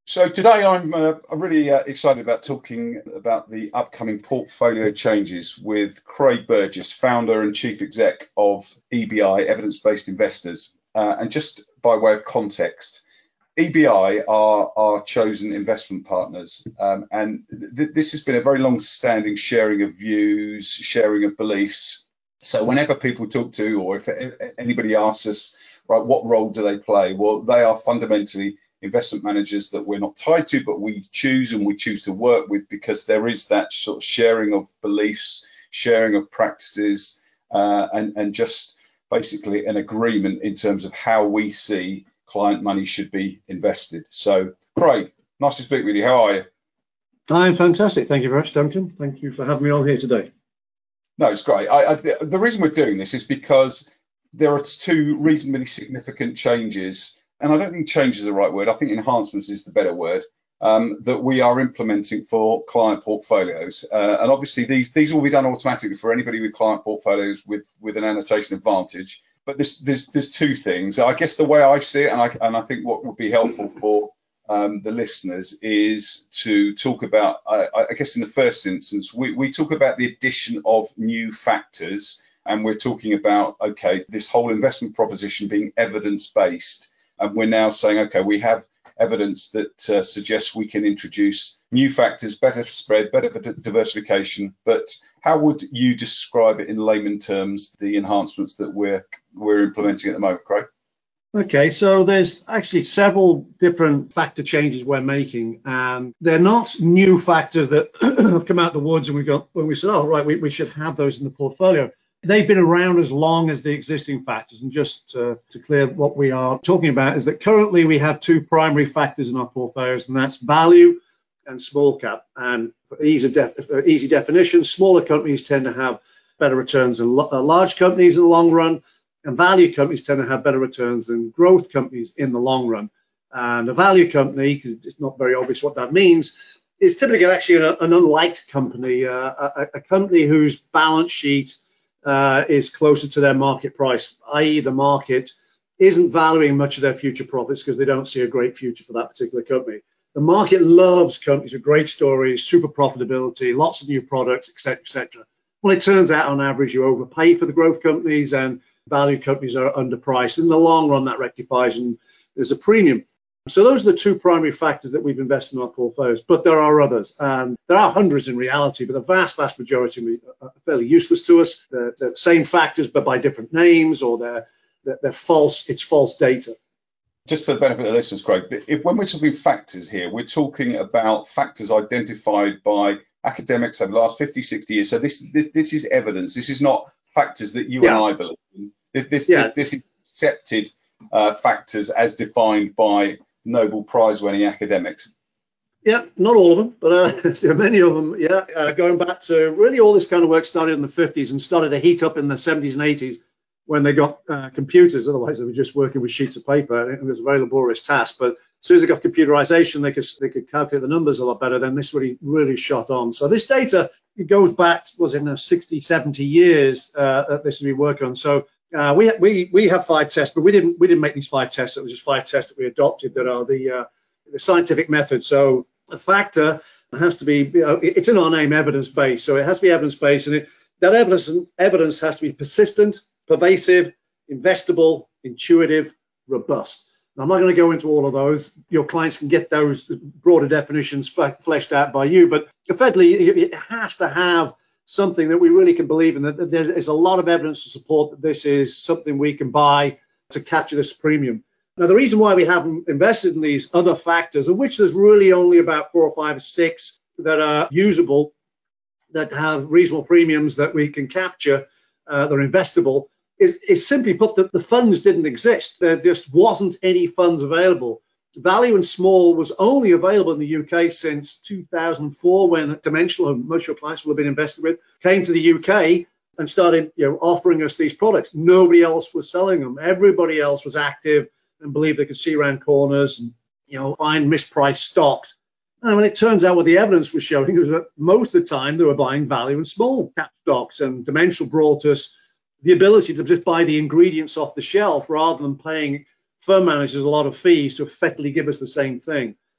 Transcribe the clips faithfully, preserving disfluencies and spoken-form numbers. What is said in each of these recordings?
So today I'm, uh, I'm really uh, excited about talking about the upcoming portfolio changes with Craig Burgess, founder and chief exec of E B I, Evidence-Based Investors. Uh, and just by way of context, E B I are our chosen investment partners. Um, and th- this has been a very long-standing sharing of views, sharing of beliefs. So whenever people talk to, or if anybody asks us, right, what role do they play? Well, they are fundamentally investment managers that we're not tied to, but we choose and we choose to work with because there is that sort of sharing of beliefs, sharing of practices, uh, and, and just basically an agreement in terms of how we see client money should be invested. So, Craig, nice to speak with you. How are you? I'm fantastic. Thank you very much, Duncan. Thank you for having me on here today. No, it's great. I, I, the reason we're doing this is because there are two reasonably significant changes, and I don't think change is the right word. I think enhancements is the better word, um, that we are implementing for client portfolios. Uh, and obviously, these these will be done automatically for anybody with client portfolios with, with an annotation advantage. But there's, there's, there's two things. I guess the way I see it, and I, and I think what would be helpful for um, the listeners is to talk about, I, I guess in the first instance, we, we talk about the addition of new factors. And we're talking about, okay, this whole investment proposition being evidence-based. And we're now saying, okay, we have evidence that uh, suggests we can introduce new factors, better spread, better diversification. But how would you describe it in layman terms, the enhancements that we're we're implementing at the moment, Craig? Okay, so there's actually several different factor changes we're making, and they're not new factors that have come out of the woods and we got when we said, oh, right, we, we should have those in the portfolio. They've been around as long as the existing factors. And just uh, to clear what we are talking about is that currently we have two primary factors in our portfolios, and that's value and small cap. And for easy, def- for easy definition, smaller companies tend to have better returns than lo- uh, large companies in the long run, and value companies tend to have better returns than growth companies in the long run. And a value company, because it's not very obvious what that means, is typically actually an, an unliked company, uh, a, a company whose balance sheet Uh, is closer to their market price, that is the market isn't valuing much of their future profits because they don't see a great future for that particular company. The market loves companies with great stories, super profitability, lots of new products, et cetera, et cetera. Well, it turns out on average you overpay for the growth companies and value companies are underpriced. In the long run, that rectifies and there's a premium. So those are the two primary factors that we've invested in our portfolios, but there are others. And there are hundreds in reality, but the vast, vast majority are fairly useless to us. They're the same factors, but by different names, or they're, they're, they're false. It's false data. Just for the benefit of the listeners, Craig, if, when we're talking factors here, we're talking about factors identified by academics over the last fifty, sixty years. So this this, this is evidence. This is not factors that you yeah. and I believe in. This, yeah. this, this is accepted uh, factors as defined by Nobel Prize winning academics. Yeah, not all of them, but uh, many of them, yeah, uh, going back to really all this kind of work started in the fifties and started to heat up in the seventies and eighties when they got uh, computers. Otherwise, they were just working with sheets of paper. It was a very laborious task. But as soon as they got computerization, they could they could calculate the numbers a lot better. Then this really, really shot on. So this data, it goes back, was in the sixty, seventy years uh, that this has been working on. So uh, we, we, we have five tests, but we didn't, we didn't make these five tests. It was just five tests that we adopted that are the, uh, the scientific method. So a factor has to be, you know, it's in our name, evidence-based. So it has to be evidence-based, and it, that evidence evidence has to be persistent, pervasive, investable, intuitive, robust. Now, I'm not going to go into all of those. Your clients can get those broader definitions fleshed out by you, but effectively, it has to have something that we really can believe in, that there's, there's a lot of evidence to support that this is something we can buy to capture this premium. Now, the reason why we haven't invested in these other factors, of which there's really only about four or five or six that are usable, that have reasonable premiums that we can capture, uh, that are investable, is, is simply put that the funds didn't exist. There just wasn't any funds available. Value and small was only available in the U K since two thousand four, when Dimensional, who most of your clients will have been invested with, came to the U K and started, you know, offering us these products. Nobody else was selling them. Everybody else was active and believed they could see around corners and, you know, find mispriced stocks. And when it turns out what the evidence was showing was that most of the time they were buying value and small cap stocks, and Dimensional brought us the ability to just buy the ingredients off the shelf rather than paying fund managers a lot of fees to effectively give us the same thing.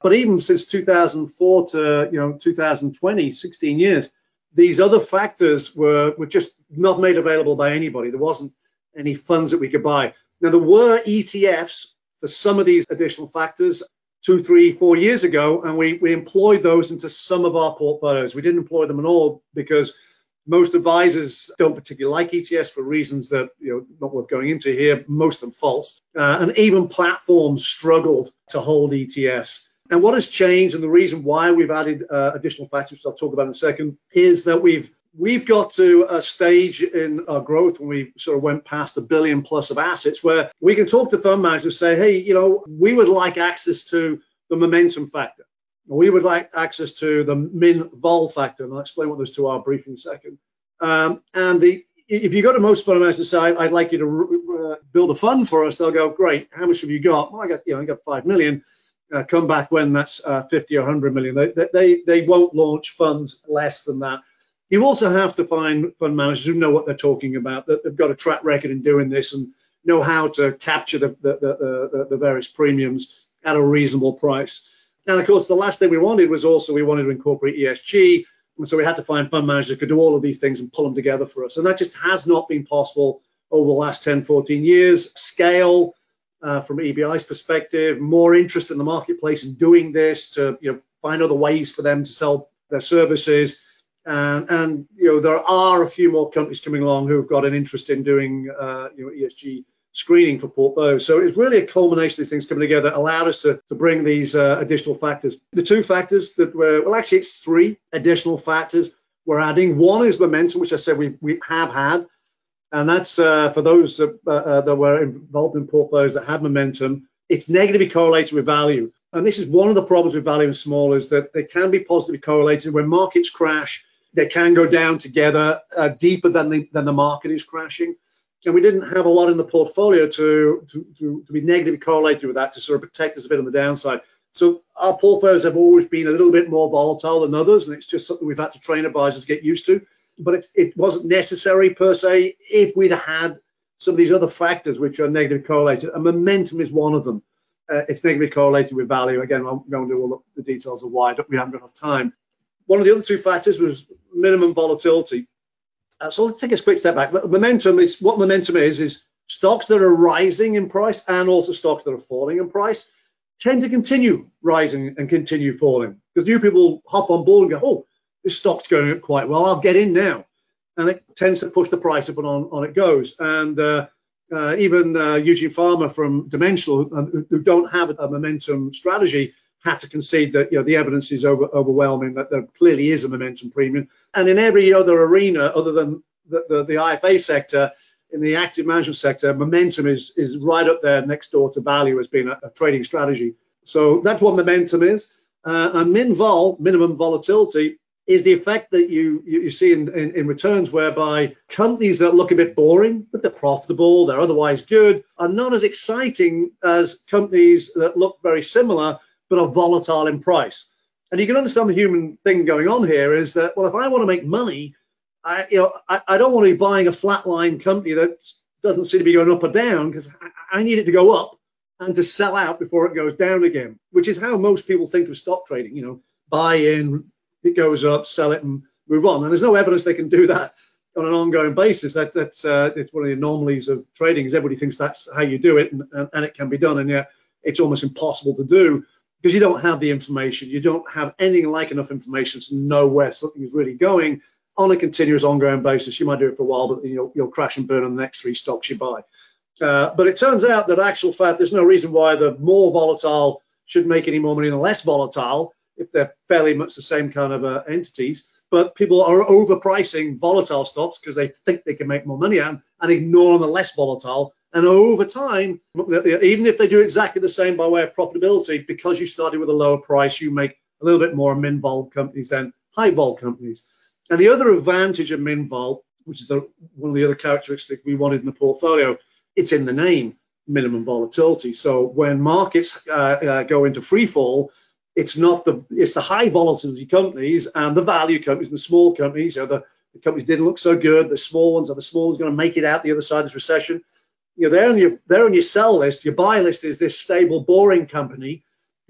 But even since two thousand four to you know two thousand twenty, sixteen years, these other factors were, were just not made available by anybody. There wasn't any funds that we could buy. Now, there were E T Fs for some of these additional factors two, three, four years ago, and we, we employed those into some of our portfolios. We didn't employ them at all because most advisors don't particularly like E T Fs for reasons that, you know, not worth going into here, most of them false. Uh, and even platforms struggled to hold E T Fs. And what has changed, and the reason why we've added uh, additional factors, which I'll talk about in a second, is that we've we've got to a stage in our growth when we sort of went past a billion plus of assets where we can talk to fund managers and say, hey, you know, we would like access to the momentum factor. We would like access to the min-vol factor, and I'll explain what those two are briefly in a second. Um, and the if you go to most fund managers and say, I'd like you to uh, build a fund for us, they'll go, great, how much have you got? Well, I got, you know, I got five million. Uh, come back when that's uh, fifty or one hundred million. They, they, they won't launch funds less than that. You also have to find fund managers who know what they're talking about, that they've got a track record in doing this and know how to capture the, the, the, the, the various premiums at a reasonable price. And of course, the last thing we wanted was also we wanted to incorporate E S G. And so we had to find fund managers who could do all of these things and pull them together for us. And that just has not been possible over the last ten, fourteen years. Scale, Uh, from E B I's perspective, more interest in the marketplace in doing this to, you know, find other ways for them to sell their services. And, and you know, there are a few more companies coming along who've got an interest in doing, uh, you know, E S G screening for portfolios. So it's really a culmination of these things coming together, allowed us to, to bring these uh, additional factors. The two factors that were, well, actually, it's three additional factors we're adding. One is momentum, which I said we, we have had. And that's uh, for those that, uh, that were involved in portfolios that had momentum. It's negatively correlated with value. And this is one of the problems with value and small is that they can be positively correlated. When markets crash, they can go down together uh, deeper than the, than the market is crashing. And we didn't have a lot in the portfolio to, to, to, to be negatively correlated with that to sort of protect us a bit on the downside. So our portfolios have always been a little bit more volatile than others. And it's just something we've had to train advisors to get used to. But it's, it wasn't necessary per se if we'd had some of these other factors which are negatively correlated. And momentum is one of them. Uh, it's negatively correlated with value. Again, I won't go into all the details of why, we haven't got enough time. One of the other two factors was minimum volatility. Uh, so let's take a quick step back. Momentum is what momentum is, is stocks that are rising in price and also stocks that are falling in price tend to continue rising and continue falling. Because new people hop on board and go, oh, this stock's going up quite well, I'll get in now. And it tends to push the price up and on, on it goes. And uh, uh, even uh, Eugene Farmer from Dimensional, uh, who, who don't have a momentum strategy, had to concede that, you know, the evidence is over, overwhelming, that there clearly is a momentum premium. And in every other arena other than the, the, the I F A sector, in the active management sector, momentum is, is right up there next door to value as being a, a trading strategy. So that's what momentum is. Uh, and min-vol, minimum volatility, is the effect that you, you, you see in, in, in returns whereby companies that look a bit boring, but they're profitable, they're otherwise good, are not as exciting as companies that look very similar, but are volatile in price. And you can understand the human thing going on here is that, well, if I want to make money, I, you know, I, I don't want to be buying a flatline company that doesn't seem to be going up or down, because I, I need it to go up and to sell out before it goes down again, which is how most people think of stock trading. You know, buy in, it goes up, sell it, and move on. And there's no evidence they can do that on an ongoing basis. That that's uh, it's one of the anomalies of trading, is everybody thinks that's how you do it, and, and, and it can be done, and yet it's almost impossible to do because you don't have the information. You don't have anything like enough information to know where something is really going on a continuous, ongoing basis. You might do it for a while, but you'll, you'll crash and burn on the next three stocks you buy. Uh, but it turns out that actual fact, there's no reason why the more volatile should make any more money than the less volatile, if they're fairly much the same kind of uh, entities. But people are overpricing volatile stocks because they think they can make more money on and ignoring the less volatile. And over time, even if they do exactly the same by way of profitability, because you started with a lower price, you make a little bit more min-vol companies than high-vol companies. And the other advantage of min-vol, which is the, one of the other characteristics we wanted in the portfolio, it's in the name, minimum volatility. So when markets uh, uh, go into free fall, it's not the it's the high volatility companies and the value companies and the small companies. You know, the, the companies didn't look so good. The small ones are the small ones going to make it out the other side of this recession. You know, they're on your they're on your sell list. Your buy list is this stable, boring company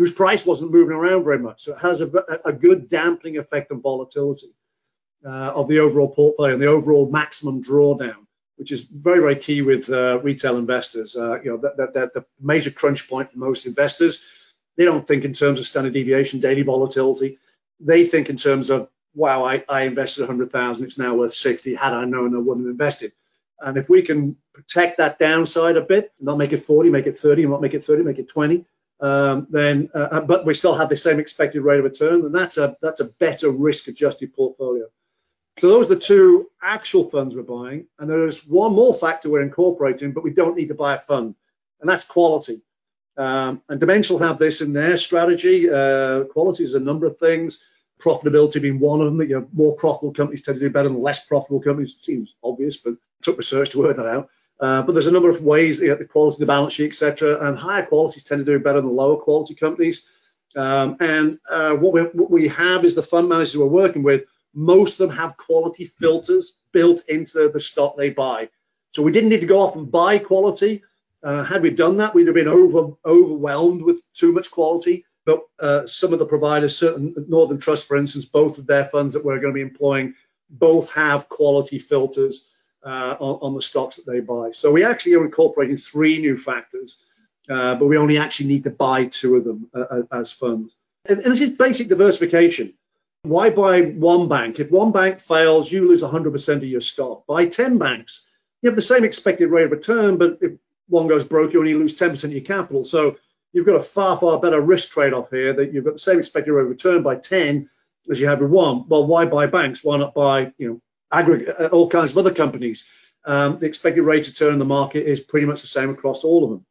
whose price wasn't moving around very much. So it has a, a good dampening effect on volatility uh, of the overall portfolio and the overall maximum drawdown, which is very, very key with uh, retail investors. Uh, you know, that, that, that the major crunch point for most investors. They don't think in terms of standard deviation, daily volatility. They think in terms of, wow, I, I invested one hundred thousand, it's now worth sixty. Had I known, I wouldn't have invested. And if we can protect that downside a bit, not make it forty, make it thirty, not make it thirty, make it twenty, um, then, uh, but we still have the same expected rate of return, and that's a that's a better risk-adjusted portfolio. So those are the two actual funds we're buying, and there's one more factor we're incorporating, but we don't need to buy a fund, and that's quality. Um, and Dimensional have this in their strategy. Uh, quality is a number of things, profitability being one of them. You know, more profitable companies tend to do better than less profitable companies. It seems obvious, but it took research to work that out. Uh, but there's a number of ways, you know, the quality of the balance sheet, et cetera. And higher qualities tend to do better than lower quality companies. Um, and uh, what, we, what we have is the fund managers we're working with. Most of them have quality filters built into the stock they buy. So we didn't need to go off and buy quality. Uh, had we done that, we'd have been over, overwhelmed with too much quality. But uh, some of the providers, certain Northern Trust, for instance, both of their funds that we're going to be employing, both have quality filters uh, on, on the stocks that they buy. So we actually are incorporating three new factors, uh, but we only actually need to buy two of them uh, as funds. And, and this is basic diversification. Why buy one bank? If one bank fails, you lose one hundred percent of your stock. Buy ten banks. You have the same expected rate of return, but if one goes broke, you only lose ten percent of your capital. So you've got a far, far better risk trade-off here, that you've got the same expected rate of return by ten as you have with one. Well, why buy banks? Why not buy, you know, aggregate, all kinds of other companies? Um, the expected rate of return in the market is pretty much the same across all of them.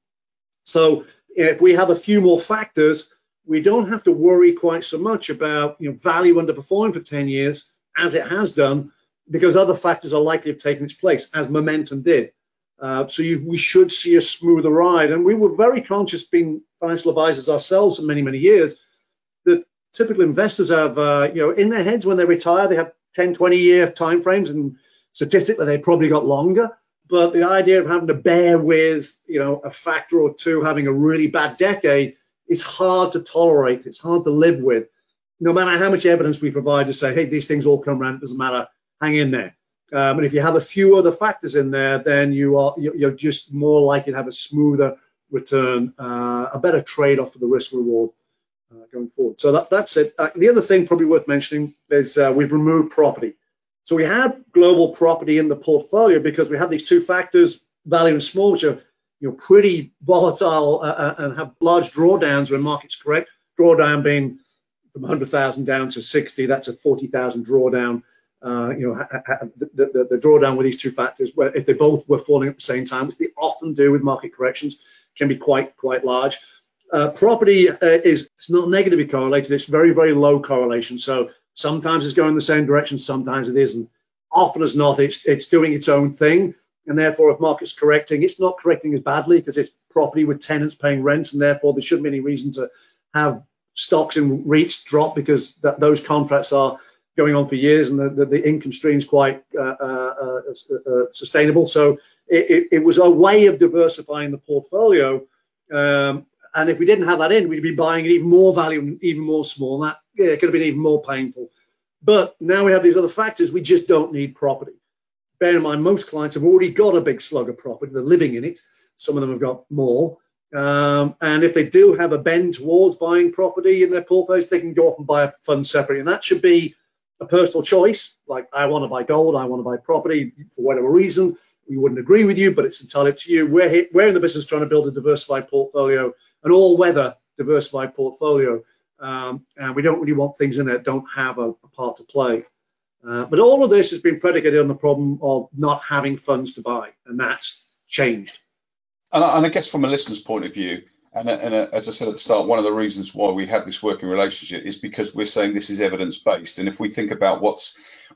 So if we have a few more factors, we don't have to worry quite so much about, you know, value underperforming for ten years as it has done, because other factors are likely to have taken its place, as momentum did. Uh, so you, we should see a smoother ride. And we were very conscious, being financial advisors ourselves for many, many years, that typical investors have, uh, you know, in their heads when they retire, they have ten, twenty year timeframes, and statistically they probably got longer. But the idea of having to bear with, you know, a factor or two having a really bad decade is hard to tolerate. It's hard to live with. No matter how much evidence we provide to say, hey, these things all come around, it doesn't matter, hang in there. Um, and if you have a few other factors in there, then you are you're just more likely to have a smoother return, uh, a better trade-off for the risk reward uh, going forward. So that, that's it. Uh, the other thing probably worth mentioning is uh, we've removed property. So we have global property in the portfolio because we have these two factors, value and small, which are, you know, pretty volatile uh, and have large drawdowns when markets correct. Drawdown being from one hundred thousand down to sixty, that's a forty thousand drawdown. Uh, you know, ha- ha- the, the, the drawdown with these two factors, where if they both were falling at the same time, which they often do with market corrections, can be quite quite large. Uh, property uh, is it's not negatively correlated; it's very very low correlation. So sometimes it's going the same direction, sometimes it isn't. Often as not, it's it's doing its own thing, and therefore, if market's correcting, it's not correcting as badly because it's property with tenants paying rent, and therefore there shouldn't be any reason to have stocks in REITs drop because that, those contracts are going on for years, and the, the, the income stream is quite uh, uh, uh, uh, sustainable. So it, it, it was a way of diversifying the portfolio. Um, and if we didn't have that in, we'd be buying even more value and even more small. And that yeah, it could have been even more painful. But now we have these other factors. We just don't need property. Bear in mind, most clients have already got a big slug of property. They're living in it. Some of them have got more. Um, and if they do have a bend towards buying property in their portfolios, they can go off and buy a fund separately. And that should be a personal choice, like I want to buy gold, I want to buy property for whatever reason. We wouldn't agree with you, but it's entirely up to you. We're, here, we're in the business trying to build a diversified portfolio, an all-weather diversified portfolio, um, and we don't really want things in there that don't have a, a part to play. Uh, but all of this has been predicated on the problem of not having funds to buy, and that's changed. And I, and I guess from a listener's point of view, And, and uh, as I said at the start, one of the reasons why we have this working relationship is because we're saying this is evidence-based. And if we think about what's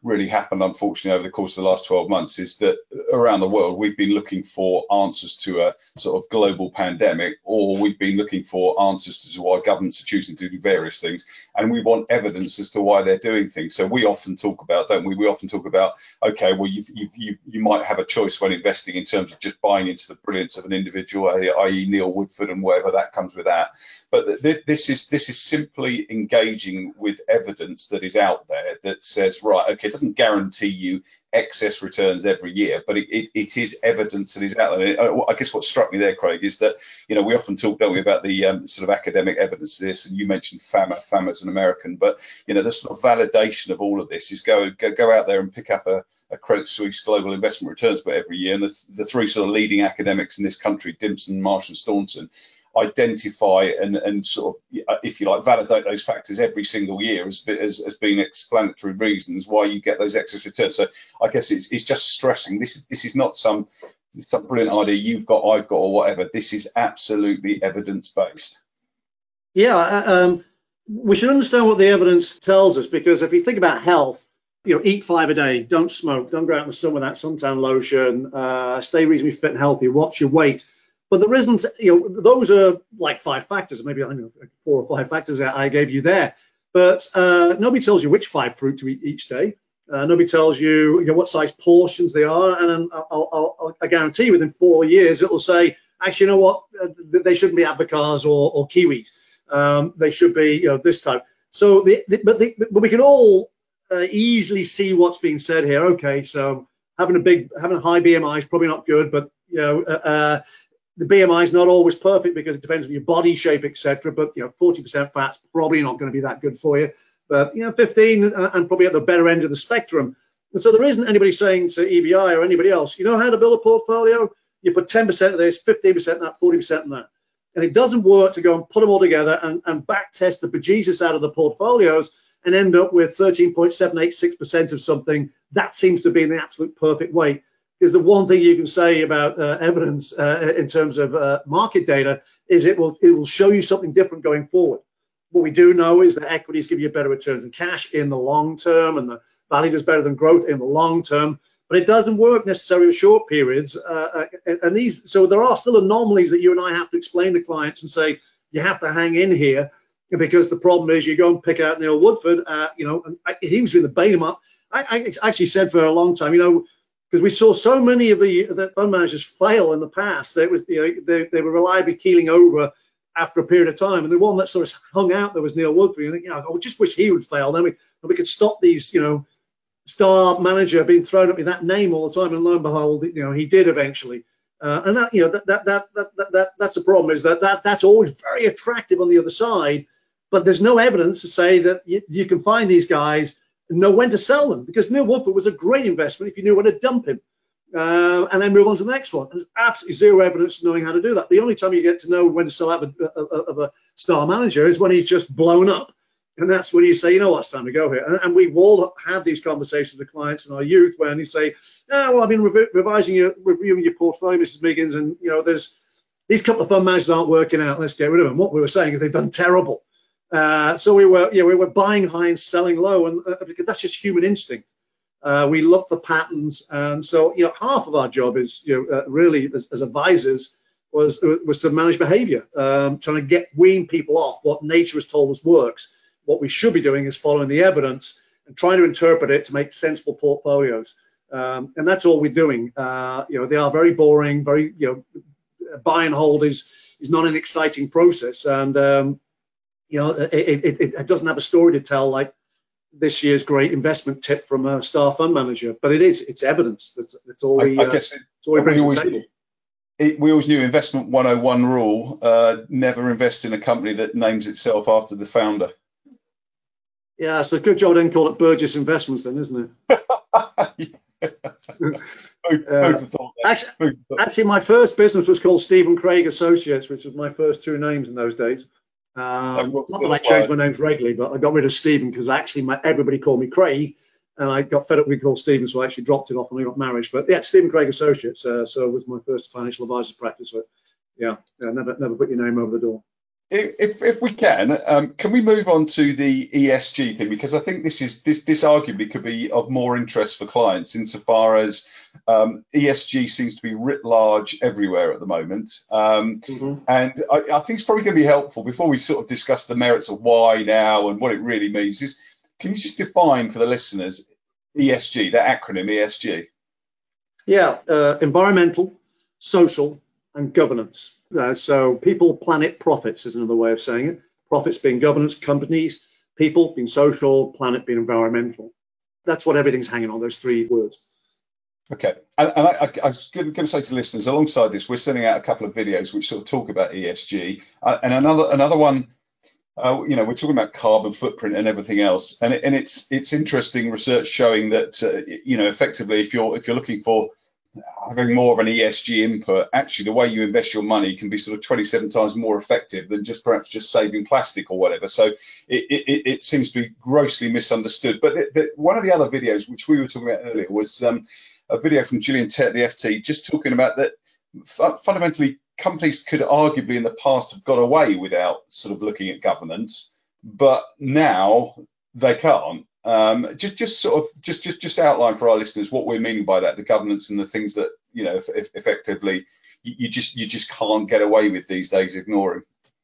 really happened, unfortunately, over the course of the last twelve months is that around the world, we've been looking for answers to a sort of global pandemic, or we've been looking for answers to why governments are choosing to do various things. And we want evidence as to why they're doing things. So we often talk about, don't we? We often talk about, OK, well, you've, you've, you you might have a choice when investing in terms of just buying into the brilliance of an individual, that is. Neil Woodford and whatever that comes with that. But th this is this is simply engaging with evidence that is out there that says, right, OK, it doesn't guarantee you excess returns every year, but it, it, it is evidence that is out there. And I guess what struck me there, Craig, is that, you know, we often talk, don't we, about the um, sort of academic evidence of this, and you mentioned FAMA, FAMA as an American, but, you know, the sort of validation of all of this is go go, go out there and pick up a, a Credit Suisse Global Investment Returns book every year, and the, the three sort of leading academics in this country, Dimson, Marsh and Staunton, identify and, and sort of, if you like, validate those factors every single year as, as, as being explanatory reasons why you get those excess returns. So I guess it's, it's just stressing this is this is not some some brilliant idea you've got, I've got, or whatever. This is absolutely evidence based. Yeah, um, we should understand what the evidence tells us, because if you think about health, you know, eat five a day, don't smoke, don't go out in the sun without suntan lotion, uh, stay reasonably fit and healthy, watch your weight. But there isn't, you know, those are like five factors, maybe I don't know, four or five factors that I gave you there. But uh, nobody tells you which five fruit to eat each day. Uh, nobody tells you, you know, what size portions they are. And I'll, I'll, I'll, I guarantee within four years, it will say, actually, you know what, uh, they shouldn't be avocars or, or kiwis. Um, they should be, you know, this type. So, the, the, but, the, but we can all uh, easily see what's being said here. Okay, so having a big, having a high B M I is probably not good, but, you know, uh, uh, the B M I is not always perfect because it depends on your body shape, et cetera. But, you know, forty percent fat's probably not going to be that good for you. But, you know, fifteen uh, and probably at the better end of the spectrum. And so there isn't anybody saying to E B I or anybody else, you know how to build a portfolio? You put ten percent of this, fifteen percent of that, forty percent of that. And it doesn't work to go and put them all together and, and back test the bejesus out of the portfolios and end up with thirteen point seven eight six percent of something that seems to be in the absolute perfect way. Because the one thing you can say about uh, evidence uh, in terms of uh, market data is it will it will show you something different going forward. What we do know is that equities give you better returns than cash in the long term, and the value does better than growth in the long term. But it doesn't work necessarily with short periods. Uh, and these, so there are still anomalies that you and I have to explain to clients and say you have to hang in here, because the problem is you go and pick out Neil Woodford. Uh, you know, and I, he was doing the bait 'em up. I, I actually said for a long time, you know. Because we saw so many of the, the fund managers fail in the past. That was, you know, they, they were reliably keeling over after a period of time. And the one that sort of hung out there was Neil Woodford. You think, you know, I just wish he would fail. Then we, we could stop these, you know, star manager being thrown at me that name all the time. And lo and behold, you know, he did eventually. Uh, and that, you know, that that, that that that that that's the problem, is that, that that's always very attractive on the other side. But there's no evidence to say that you, you can find these guys and know when to sell them, because Neil Woodford was a great investment if you knew when to dump him, uh, and then move on to the next one. And there's absolutely zero evidence of knowing how to do that. The only time you get to know when to sell out of a, of a star manager is when he's just blown up, and that's when you say, you know what, it's time to go here. And, and we've all had these conversations with clients in our youth when you say, oh, well, I've been rev revising your reviewing your portfolio, Missus Miggins, and you know, there's these couple of fund managers aren't working out. Let's get rid of them. What we were saying is they've done terrible. Uh, so we were, yeah, we were buying high and selling low, and uh, because that's just human instinct. Uh, we look for patterns, and so you know, half of our job is, you know, uh, really as, as advisors was was to manage behaviour, um, trying to get wean people off what nature has told us works. What we should be doing is following the evidence and trying to interpret it to make sensible portfolios, um, and that's all we're doing. Uh, you know, they are very boring, very, you know, buy and hold is is not an exciting process, and um, you know, it, it, it, it doesn't have a story to tell like this year's great investment tip from a star fund manager, but it is, it's evidence. That's, that's all we, I, I uh, guess it, that's all we bring to the table. It, we always knew investment one oh one rule, uh, never invest in a company that names itself after the founder. Yeah, so good job I didn't call it Burgess Investments then, isn't it? uh, actually, actually, my first business was called Stephen Craig Associates, which was my first two names in those days. Um, not that I changed my names regularly, but I got rid of Stephen because actually my, everybody called me Craig, and I got fed up with being called Stephen, so I actually dropped it off when I got married. But yeah, Stephen Craig Associates, uh, so it was my first financial advisors practice. So yeah, yeah, never never put your name over the door. If, if we can, um, can we move on to the E S G thing? Because I think this is this this arguably could be of more interest for clients insofar as um, E S G seems to be writ large everywhere at the moment. Um, Mm-hmm. and I, I think it's probably going to be helpful before we sort of discuss the merits of why now and what it really means. Is can you just define for the listeners E S G, that acronym E S G? Yeah, uh, environmental, social, and governance. Uh, so people, planet, profits is another way of saying it. Profits being governance, companies, people being social, planet being environmental. That's what everything's hanging on, those three words. Okay, and, and I, I, I was going to say to listeners, alongside this, we're sending out a couple of videos which sort of talk about E S G, uh, and another another one. Uh, you know, we're talking about carbon footprint and everything else, and it, and it's it's interesting research showing that uh, you know, effectively, if you're if you're looking for having more of an E S G input, actually the way you invest your money can be sort of twenty-seven times more effective than just perhaps just saving plastic or whatever. So it it, it seems to be grossly misunderstood. But the, the, one of the other videos which we were talking about earlier was um, a video from Gillian Tett, the F T, just talking about that f- fundamentally companies could arguably in the past have got away without sort of looking at governance, but now they can't. Um, just, just sort of, just, just, just outline for our listeners what we're meaning by that, the governance and the things that, you know, if, if effectively you, you just, you just can't get away with these days ignoring.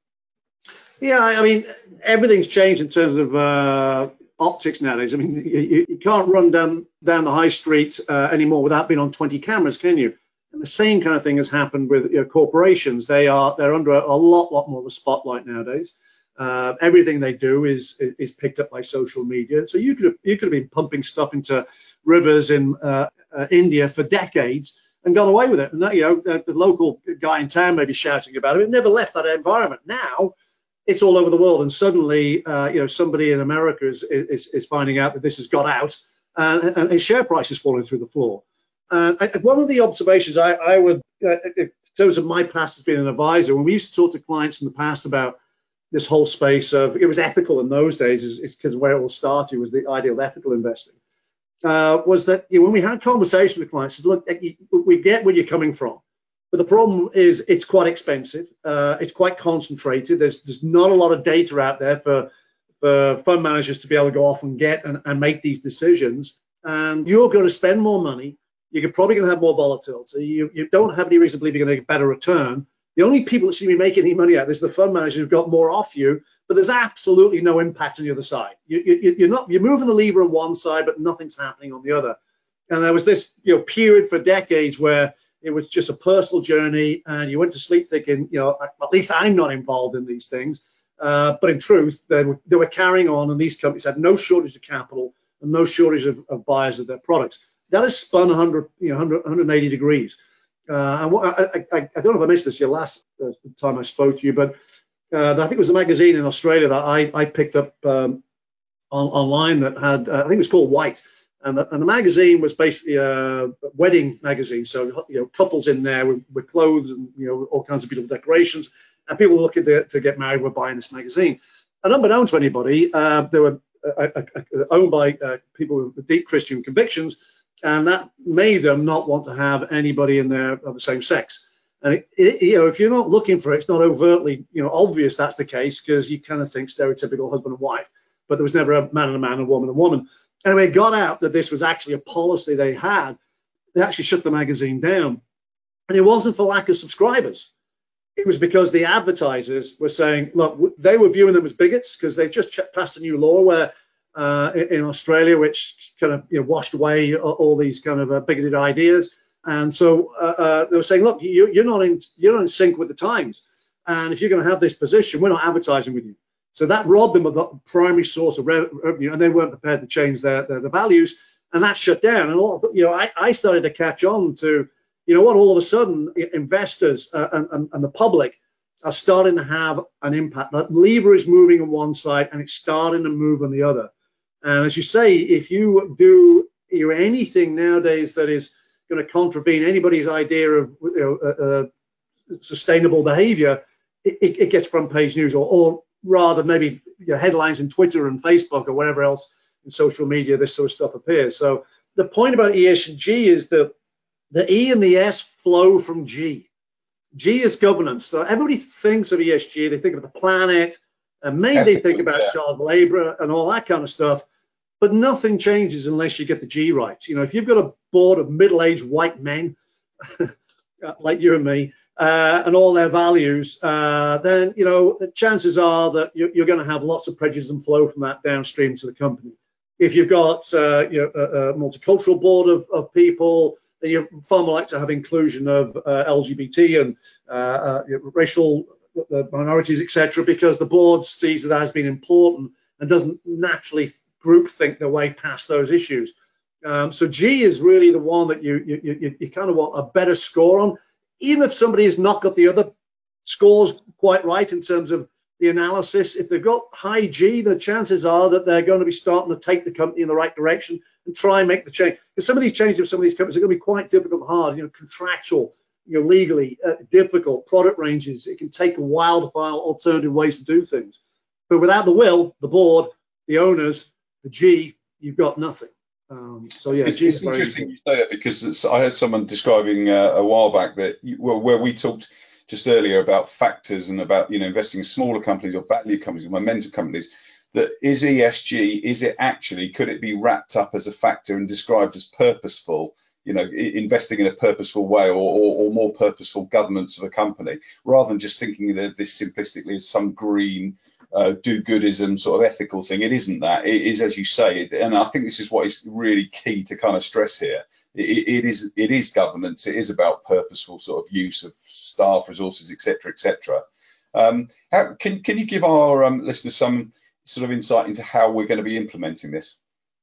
Yeah, I mean, everything's changed in terms of uh, optics nowadays. I mean, you, you can't run down down the high street uh, anymore without being on twenty cameras, can you? And the same kind of thing has happened with, you know, corporations. They are they're under a, a lot, lot more of a spotlight nowadays. Uh, everything they do is is picked up by social media. So you could have, you could have been pumping stuff into rivers in uh, uh, India for decades and got away with it. And that, you know, the, the local guy in town may be shouting about it. It never left that environment. Now it's all over the world, and suddenly, uh, you know, somebody in America is, is is finding out that this has got out, uh, and his share price is falling through the floor. Uh, I, one of the observations I, I would, uh, in terms of my past as being an advisor, when we used to talk to clients in the past about this whole space of, it was ethical in those days, is because where it all started was the idea of ethical investing, uh, was that, you know, when we had conversations with clients, said, look, we get where you're coming from. But the problem is it's quite expensive. Uh, it's quite concentrated. There's there's not a lot of data out there for, for fund managers to be able to go off and get and, and make these decisions. And you're going to spend more money. You're probably going to have more volatility. You, you don't have any reason to believe you're going to get a better return. The only people that seem to be making any money out of this are the fund managers who've got more off you, but there's absolutely no impact on the other side. You, you, you're not you're moving the lever on one side, but nothing's happening on the other. And there was this, you know, period for decades where it was just a personal journey, and you went to sleep thinking, you know, at least I'm not involved in these things. Uh, but in truth, they were, they were carrying on, and these companies had no shortage of capital and no shortage of, of buyers of their products. That has spun one hundred, you know, one hundred, one hundred eighty degrees. Uh, and what, I, I, I don't know if I mentioned this your last uh, time I spoke to you, but uh, I think it was a magazine in Australia that I, I picked up um, on, online that had, uh, I think it was called White. And the, and the magazine was basically a wedding magazine. So, you know, couples in there with, with clothes and, you know, all kinds of beautiful decorations. And people looking to, to get married were buying this magazine. And unbeknown to anybody, uh, they were uh, uh, uh, owned by uh, people with deep Christian convictions. And that made them not want to have anybody in there of the same sex. And, it, it, you know, if you're not looking for it, it's not overtly, you know, obvious that's the case, because you kind of think stereotypical husband and wife. But there was never a man and a man, and a woman and a woman. Anyway, it got out that this was actually a policy they had. They actually shut the magazine down. And it wasn't for lack of subscribers. It was because the advertisers were saying, look, they were viewing them as bigots because they just passed a new law where uh, in Australia, which kind of, you know, washed away all these kind of uh, bigoted ideas. And so uh, uh, they were saying, look, you, you're not in you're not in sync with the times. And if you're going to have this position, we're not advertising with you. So that robbed them of the primary source of revenue, and they weren't prepared to change their, their, their values, and that shut down. And a lot of, you know, I, I started to catch on to, you know what, all of a sudden investors uh, and, and, and the public are starting to have an impact. That lever is moving on one side and it's starting to move on the other. And as you say, if you do, you know, anything nowadays that is going to contravene anybody's idea of, you know, uh, uh, sustainable behavior, it, it gets front page news, or, or rather maybe, you know, headlines in Twitter and Facebook or wherever else in social media this sort of stuff appears. So the point about E S G is that the E and the S flow from G. G is governance. So everybody thinks of E S G, they think of the planet, and maybe they think about yeah. child labor and all that kind of stuff. But nothing changes unless you get the G right. You know, if you've got a board of middle-aged white men like you and me, uh, and all their values, uh, then, you know, the chances are that you're, you're going to have lots of prejudice and flow from that downstream to the company. If you've got, uh, you know, a, a multicultural board of, of people, then you're far more likely to have inclusion of uh, L G B T and uh, uh, racial minorities, et cetera, because the board sees that as being important and doesn't naturally group think their way past those issues. Um, so G is really the one that you, you, you, you kind of want a better score on, even if somebody has not got the other scores quite right in terms of the analysis. If they've got high G, the chances are that they're going to be starting to take the company in the right direction and try and make the change. Because some of these changes of some of these companies are going to be quite difficult, hard, you know, contractual, you know, legally uh, difficult, product ranges. It can take a while to find alternative ways to do things. But without the will, the board, the owners, the G, you've got nothing. Um, so yeah, it's, G is it's very interesting important. you say that, because it's, I heard someone describing uh, a while back that you, well, where we talked just earlier about factors and about, you know, investing in smaller companies or value companies or momentum companies, that is E S G, is it actually, could it be wrapped up as a factor and described as purposeful, you know, investing in a purposeful way, or, or, or more purposeful governance of a company, rather than just thinking of this simplistically as some green uh, do-goodism sort of ethical thing. It isn't that. It is, as you say, and I think this is what is really key to kind of stress here. It, it is it is governance. It is about purposeful sort of use of staff, resources, et cetera, et cetera. Um, how, can can you give our um, listeners some sort of insight into how we're going to be implementing this?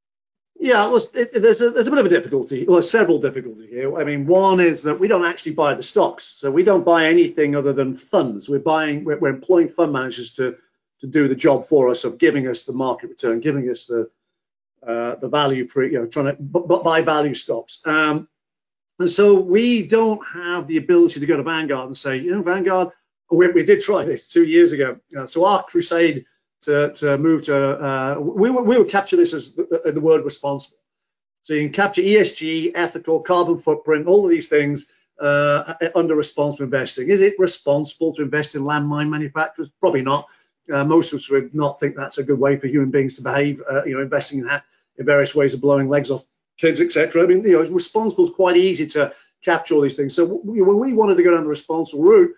Yeah, well, it, there's a there's a bit of a difficulty. Well, there's several difficulties here. I mean, one is that we don't actually buy the stocks, so we don't buy anything other than funds. We're buying, we're, we're employing fund managers to to do the job for us of giving us the market return, giving us the uh, the value, pre, you know, trying to b- b- buy value stocks. Um, and so we don't have the ability to go to Vanguard and say, you know, Vanguard, we, we did try this two years ago. Uh, so our crusade to, to move to, uh, we, we would capture this as the, the word responsible. So you can capture E S G, ethical, carbon footprint, all of these things uh, under responsible investing. Is it responsible to invest in landmine manufacturers? Probably not. Uh, most of us would not think that's a good way for human beings to behave, uh, you know, investing in, ha- in various ways of blowing legs off kids, et cetera. I mean, you know, responsible is quite easy to capture all these things. So we, when we wanted to go down the responsible route,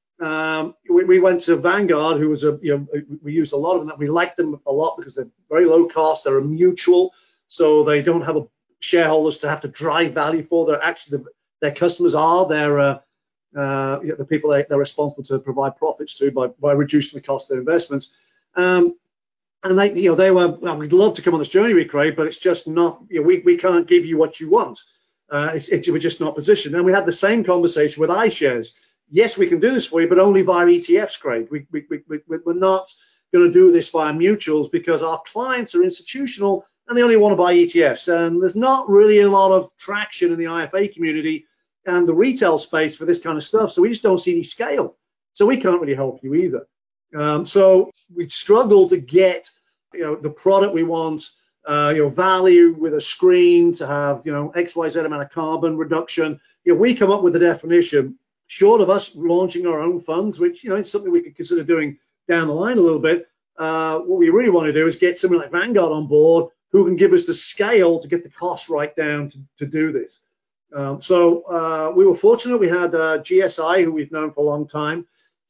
um, we, we went to Vanguard, who was a, you know, we used a lot of them. We liked them a lot because they're very low cost. They're a mutual, so they don't have a shareholders to have to drive value for. They're actually the, their customers are their uh, uh, you know, the people they, they're responsible to provide profits to by, by reducing the cost of their investments. Um, and they, you know, they were, well, we'd love to come on this journey with Craig, but it's just not, you know, we, we can't give you what you want. Uh, it's, it, we're just not positioned. And we had the same conversation with iShares. Yes, we can do this for you, but only via E T Fs, Craig. We, we, we, we, we're not going to do this via mutuals because our clients are institutional and they only want to buy E T Fs. And there's not really a lot of traction in the I F A community and the retail space for this kind of stuff. So we just don't see any scale. So we can't really help you either. Um, so we struggle to get, you know, the product we want, uh, you know, value with a screen to have, you know, X Y Z amount of carbon reduction. You know, we come up with a definition short of us launching our own funds, which, you know, it's something we could consider doing down the line a little bit. Uh, what we really want to do is get something like Vanguard on board who can give us the scale to get the cost right down to, to do this. Um, so uh, we were fortunate. We had uh, G S I, who we've known for a long time.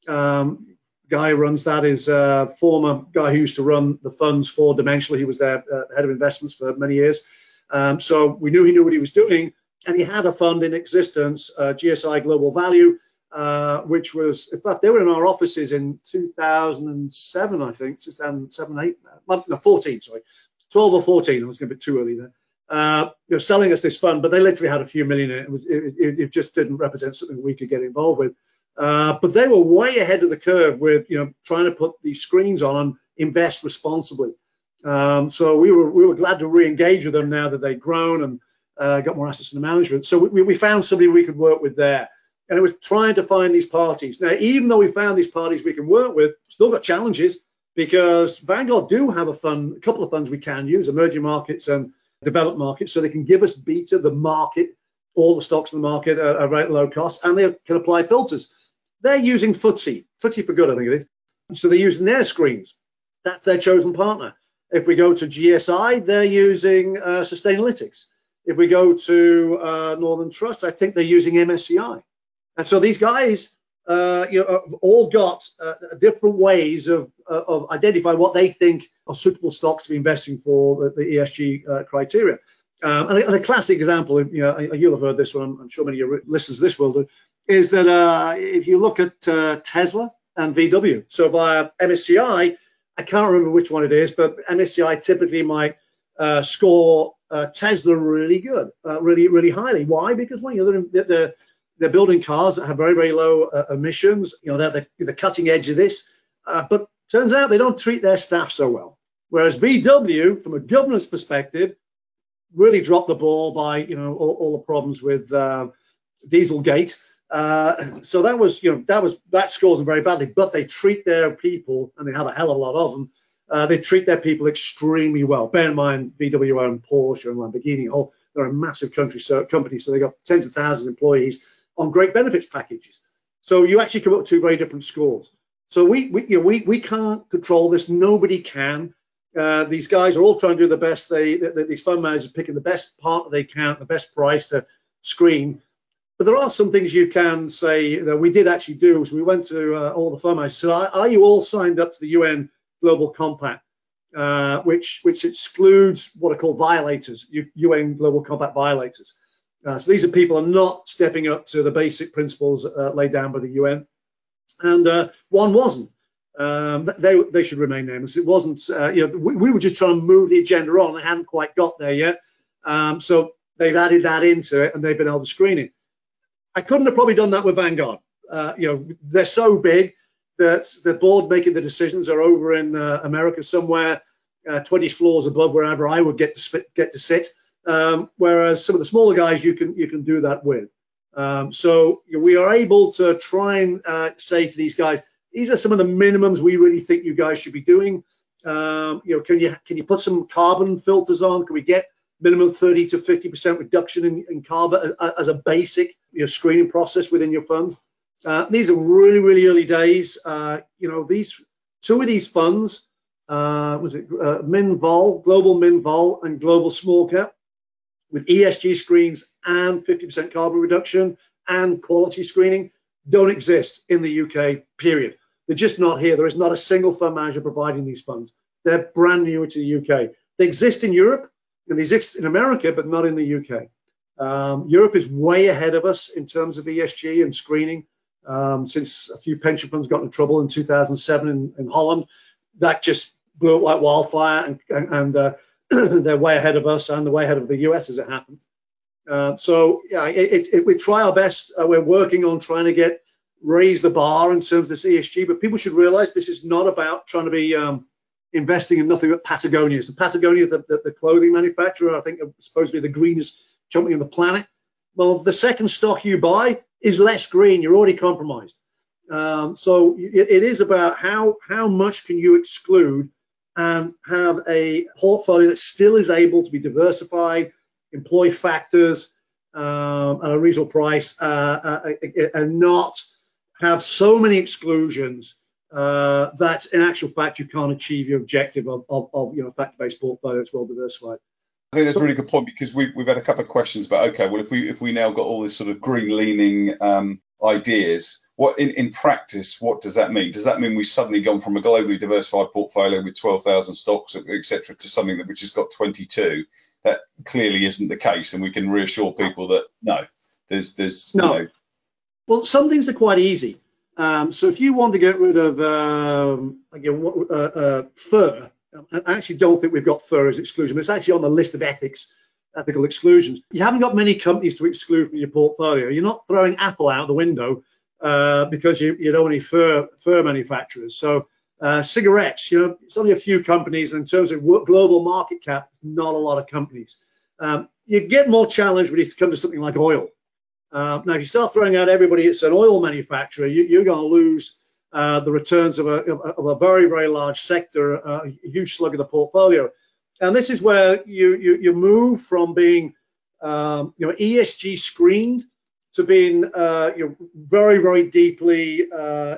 Um, guy who runs that is a former guy who used to run the funds for Dimensional. He was their uh, head of investments for many years. Um, so we knew he knew what he was doing. And he had a fund in existence, uh, G S I Global Value, uh, which was, in fact, they were in our offices in two thousand seven, I think, two thousand seven, eight, no, fourteen, sorry, twelve or fourteen. I was going to be too early there. Uh, you know, selling us this fund, but they literally had a few million in it. It, was, it, it, it just didn't represent something we could get involved with. Uh, but they were way ahead of the curve with, you know, trying to put these screens on and invest responsibly. Um, so we were we were glad to re-engage with them now that they'd grown and uh, got more assets under management. So we, we found somebody we could work with there. And it was trying to find these parties. Now, even though we found these parties we can work with, still got challenges because Vanguard do have a fund, a couple of funds we can use, emerging markets and developed markets, so they can give us beta, the market, all the stocks in the market at a very low cost, and they can apply filters. they're using F T S E, F T S E for good, I think it is. So they're using their screens. That's their chosen partner. If we go to G S I, they're using uh, Sustainalytics. If we go to uh, Northern Trust, I think they're using M S C I. And so these guys, uh, you know, have all got uh, different ways of uh, of identifying what they think are suitable stocks to be investing for the, the E S G uh, criteria. Um, and, a, and a classic example, you know, you'll have heard this one. I'm, I'm sure many of your listeners to this will do, is that uh, if you look at uh, Tesla and V W, so via M S C I, I can't remember which one it is, but M S C I typically might uh, score uh, Tesla really good, uh, really, really highly. Why? Because well, you know, they're, they're, they're building cars that have very, very low uh, emissions. You know, they're the, the cutting edge of this. Uh, but turns out they don't treat their staff so well. Whereas V W, from a governance perspective, really dropped the ball by, you know, all, all the problems with uh, Dieselgate. Uh, so that was, you know, that was that scores them very badly. But they treat their people, and they have a hell of a lot of them. Uh, they treat their people extremely well. Bear in mind, V W own Porsche and Lamborghini. Oh, they're a massive country so, company, so they got tens of thousands of employees on great benefits packages. So you actually come up with two very different scores. So we, we, you know, we, we can't control this. Nobody can. Uh, these guys are all trying to do the best. They, they these fund managers are picking the best partner they can, the best price to screen. But there are some things you can say that we did actually do. So we went to uh, all the fund managers. So are, are you all signed up to the U N Global Compact, uh, which which excludes what are called violators, U N Global Compact violators? Uh, so these are people who are not stepping up to the basic principles uh, laid down by the U N. And uh, one wasn't. Um, they they should remain nameless. It wasn't. Uh, you know, we, we were just trying to move the agenda on. They hadn't quite got there yet. Um, so they've added that into it, and they've been able to screen it. I couldn't have probably done that with Vanguard. Uh, you know, they're so big that the board making the decisions are over in uh, America somewhere, uh, twenty floors above wherever I would get to spit, get to sit. Um, whereas some of the smaller guys, you can you can do that with. Um, so you know, we are able to try and uh, say to these guys, these are some of the minimums we really think you guys should be doing. Um, you know, can you can you put some carbon filters on? Can we get minimum thirty to fifty percent reduction in, in carbon as, as a basic you know, screening process within your fund? Uh, these are really, really early days. Uh, you know, these two of these funds, uh, was it uh, MinVol, Global MinVol, and Global Small Cap, with E S G screens and fifty percent carbon reduction and quality screening, don't exist in the U K, period. They're just not here. There is not a single fund manager providing these funds. They're brand new to the U K. They exist in Europe and they exist in America, but not in the U K. Um, Europe is way ahead of us in terms of E S G and screening. Um, since a few pension funds got in trouble in two thousand seven in, in Holland, that just blew up like wildfire, and, and, and uh, they're way ahead of us and they're way ahead of the U S as it happened. Uh, so yeah, it, it, it, we try our best. Uh, we're working on trying to get raise the bar in terms of this E S G, but people should realize this is not about trying to be um, investing in nothing but Patagonia. So Patagonia, the, the, the clothing manufacturer, I think supposed to be the greenest company on the planet. Well, the second stock you buy is less green. You're already compromised. Um, so it, it is about how how much can you exclude and have a portfolio that still is able to be diversified, employ factors um, at a reasonable price, uh, uh, and not have so many exclusions uh, that in actual fact you can't achieve your objective of, of, of you know, factor-based portfolio that's well diversified. I think that's a really good point, because we've we've had a couple of questions about, okay, well, if we if we now got all this sort of green leaning um, ideas, what in, in practice, what does that mean? Does that mean we've suddenly gone from a globally diversified portfolio with twelve thousand stocks, et cetera, to something that which has got twenty-two? That clearly isn't the case, and we can reassure people that no, there's there's no. You know, well, some things are quite easy. Um, so if you want to get rid of um, again, uh, uh, fur, I actually don't think we've got fur as exclusion, but it's actually on the list of ethics, ethical exclusions. You haven't got many companies to exclude from your portfolio. You're not throwing Apple out the window uh, because you, you don't want any fur, fur manufacturers. So uh, cigarettes, you know, it's only a few companies. In terms of global market cap, not a lot of companies. Um, you get more challenged when you come to something like oil. Uh, now, if you start throwing out everybody that's an oil manufacturer, you, you're going to lose uh, the returns of a, of a very, very large sector, uh, a huge slug of the portfolio. And this is where you you, you move from being um, you know, E S G screened to being uh, you know, very, very deeply uh,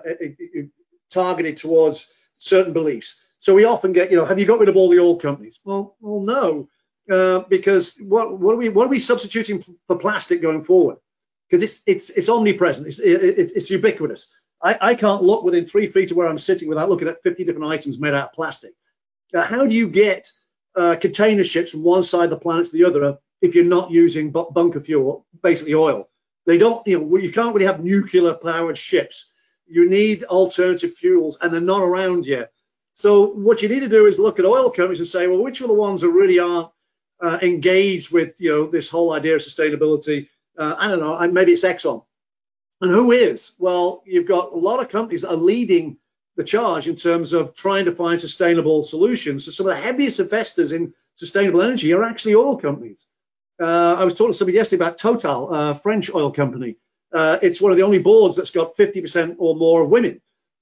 targeted towards certain beliefs. So we often get, you know, have you got rid of all the oil companies? Well, well, no, uh, because what, what are we what are we substituting for plastic going forward? Because it's it's it's omnipresent, it's it, it's ubiquitous. I, I can't look within three feet of where I'm sitting without looking at fifty different items made out of plastic. Uh, how do you get uh, container ships from one side of the planet to the other if you're not using bu- bunker fuel, basically oil? They don't, you know, you can't really have nuclear powered ships. You need alternative fuels, and they're not around yet. So what you need to do is look at oil companies and say, well, which are the ones that really aren't uh, engaged with, you know, this whole idea of sustainability? Uh, I don't know, maybe it's Exxon. And who is? Well, you've got a lot of companies that are leading the charge in terms of trying to find sustainable solutions. So some of the heaviest investors in sustainable energy are actually oil companies. Uh, I was talking to somebody yesterday about Total, a French oil company. Uh, it's one of the only boards that's got fifty percent or more of women.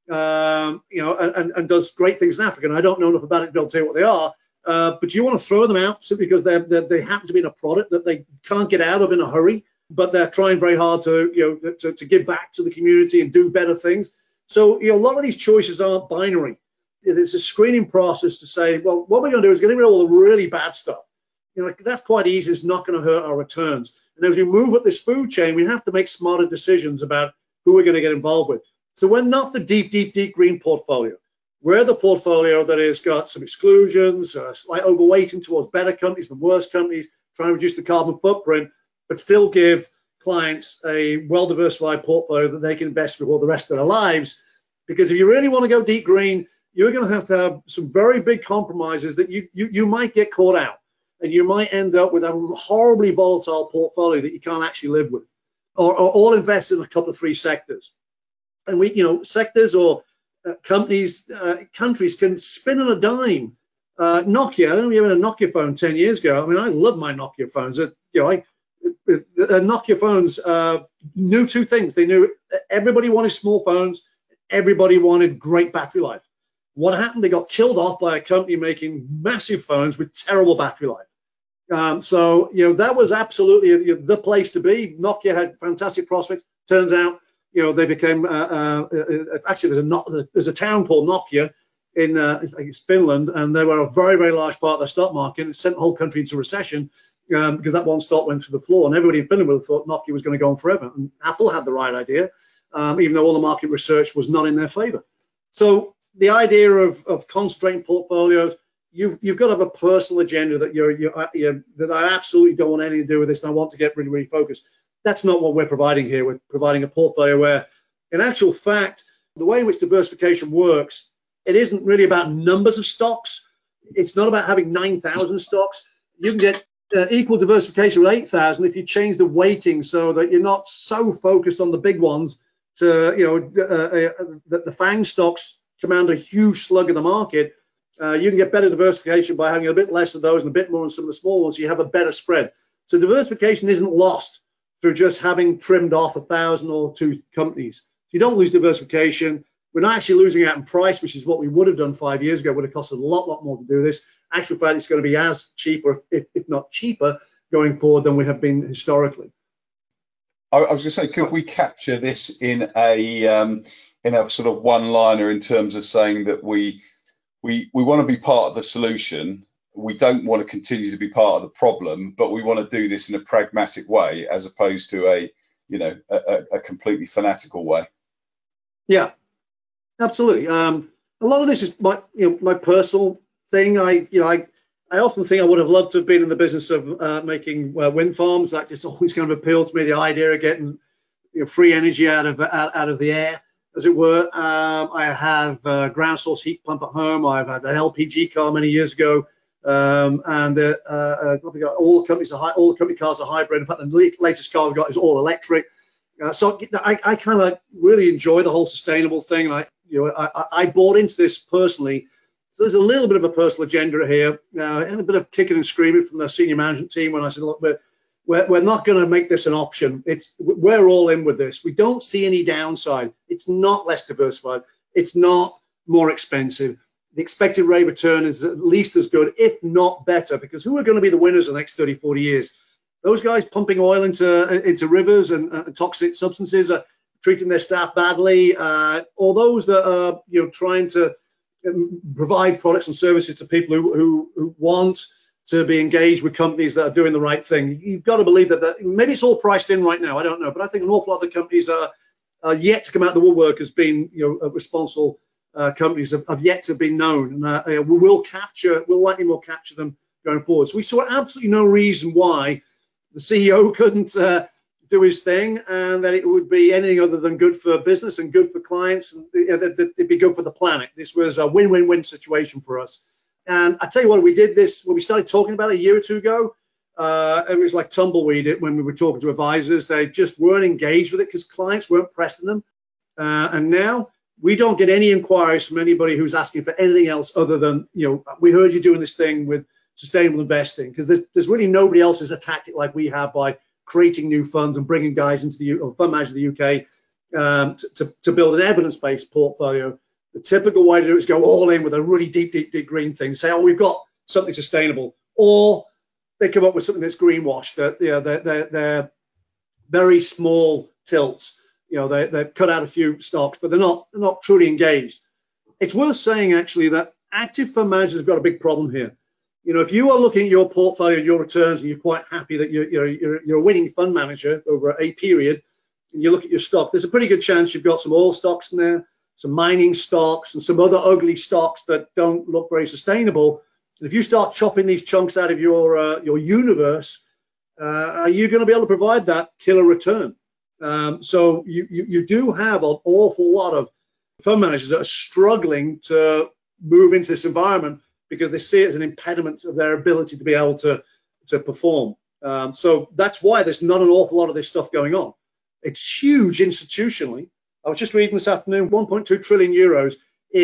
Um, you know, and, and does great things in Africa. And I don't know enough about it to be able to tell you what they are. Uh, but you want to throw them out simply because they're, they're, they happen to be in a product that they can't get out of in a hurry, but they're trying very hard to, you know, to, to give back to the community and do better things. So, you know, a lot of these choices aren't binary. It's a screening process to say, well, what we're going to do is get rid of all the really bad stuff. You know, like, that's quite easy. It's not going to hurt our returns. And as we move up this food chain, we have to make smarter decisions about who we're going to get involved with. So we're not the deep, deep, deep green portfolio. We're the portfolio that has got some exclusions, uh, slight overweighting towards better companies than worse companies, trying to reduce the carbon footprint, but still give clients a well-diversified portfolio that they can invest for all the rest of their lives. Because if you really want to go deep green, you're going to have to have some very big compromises that you, you, you might get caught out. And you might end up with a horribly volatile portfolio that you can't actually live with, or, or all invest in a couple of three sectors. And we, you know, sectors or uh, companies, uh, countries can spin on a dime. Uh, Nokia, I don't know if you had a Nokia phone ten years ago. I mean, I love my Nokia phones. Uh, you know, I, uh, Nokia phones uh, knew two things. They knew everybody wanted small phones. Everybody wanted great battery life. What happened? They got killed off by a company making massive phones with terrible battery life. Um, so, you know, that was absolutely the place to be. Nokia had fantastic prospects. Turns out, you know, they became, uh, uh, actually, there's a, not, there's a town called Nokia in uh, I think it's Finland, and they were a very, very large part of the stock market. It sent the whole country into recession um, because that one stock went through the floor, and everybody in Finland would have thought Nokia was going to go on forever. And Apple had the right idea, um, even though all the market research was not in their favor. So the idea of, of concentrating portfolios, you've you've got to have a personal agenda that you're, you're, you're that I absolutely don't want anything to do with this, and I want to get really, really focused. That's not what we're providing here. We're providing a portfolio where, in actual fact, the way in which diversification works, it isn't really about numbers of stocks. It's not about having nine thousand stocks. You can get uh, equal diversification with eight thousand if you change the weighting so that you're not so focused on the big ones. To, you know, uh, uh, the, the FANG stocks command a huge slug of the market. Uh, you can get better diversification by having a bit less of those and a bit more on some of the small ones, so you have a better spread. So diversification isn't lost through just having trimmed off a thousand or two companies. So you don't lose diversification. We're not actually losing out in price, which is what we would have done five years ago. It would have cost a lot, lot more to do this. Actual fact, it's going to be as cheaper, if, if not cheaper, going forward than we have been historically. I was going to say, could we capture this in a um, in a sort of one-liner in terms of saying that we we we want to be part of the solution, we don't want to continue to be part of the problem, but we want to do this in a pragmatic way as opposed to a you know a, a completely fanatical way. Yeah, absolutely. Um, a lot of this is my you know my personal thing. I you know I. I often think I would have loved to have been in the business of uh, making uh, wind farms. That just always kind of appealed to me, the idea of getting you know, free energy out of out, out of the air, as it were. Um, I have a ground source heat pump at home. I've had an L P G car many years ago, um, and uh, uh, all the companies are all the company cars are hybrid. In fact, the latest car we've got is all electric. Uh, so I, I kind of really enjoy the whole sustainable thing. And I, you know, I, I bought into this personally. So there's a little bit of a personal agenda here, uh, and a bit of kicking and screaming from the senior management team when I said, look, we're, we're, we're not going to make this an option. It's we're all in with this. We don't see any downside. It's not less diversified. It's not more expensive. The expected rate of return is at least as good, if not better, because who are going to be the winners of the next thirty, forty years? Those guys pumping oil into into rivers and, and toxic substances are treating their staff badly. Uh, or those that are you know trying to provide products and services to people who, who, who want to be engaged with companies that are doing the right thing. You've got to believe that, that maybe it's all priced in right now. I don't know, but I think an awful lot of the companies are, are yet to come out of the woodwork as being you know responsible uh, companies have, have yet to be known, and uh, we will capture, we'll likely more capture them going forward. So we saw absolutely no reason why the C E O couldn't uh, do his thing, and that it would be anything other than good for business and good for clients, and you know, that, that it'd be good for the planet. This was a win-win-win situation for us. And I tell you what, we did this when we started talking about it a year or two ago. Uh, it was like tumbleweed it when we were talking to advisors. They just weren't engaged with it because clients weren't pressing them. Uh, and now we don't get any inquiries from anybody who's asking for anything else other than, you know, we heard you doing this thing with sustainable investing, because there's, there's really nobody else has attacked it like we have by creating new funds and bringing guys into the U- or fund managers of the U K um, to, to, to build an evidence-based portfolio. The typical way to do it is go all in with a really deep, deep, deep green thing. Say, oh, we've got something sustainable. Or they come up with something that's greenwashed. That you know, they're, they're, they're very small tilts. You know, they, they've cut out a few stocks, but they're not they're not truly engaged. It's worth saying, actually, that active fund managers have got a big problem here. You know, if you are looking at your portfolio, your returns, and you're quite happy that you're, you're, you're, you're a winning fund manager over a period, and you look at your stock, there's a pretty good chance you've got some oil stocks in there, some mining stocks, and some other ugly stocks that don't look very sustainable. And if you start chopping these chunks out of your uh, your universe, uh, are you going to be able to provide that killer return? Um, so you, you you do have an awful lot of fund managers that are struggling to move into this environment because they see it as an impediment of their ability to be able to to perform. Um, so that's why there's not an awful lot of this stuff going on. It's huge institutionally. I was just reading this afternoon, one point two trillion euros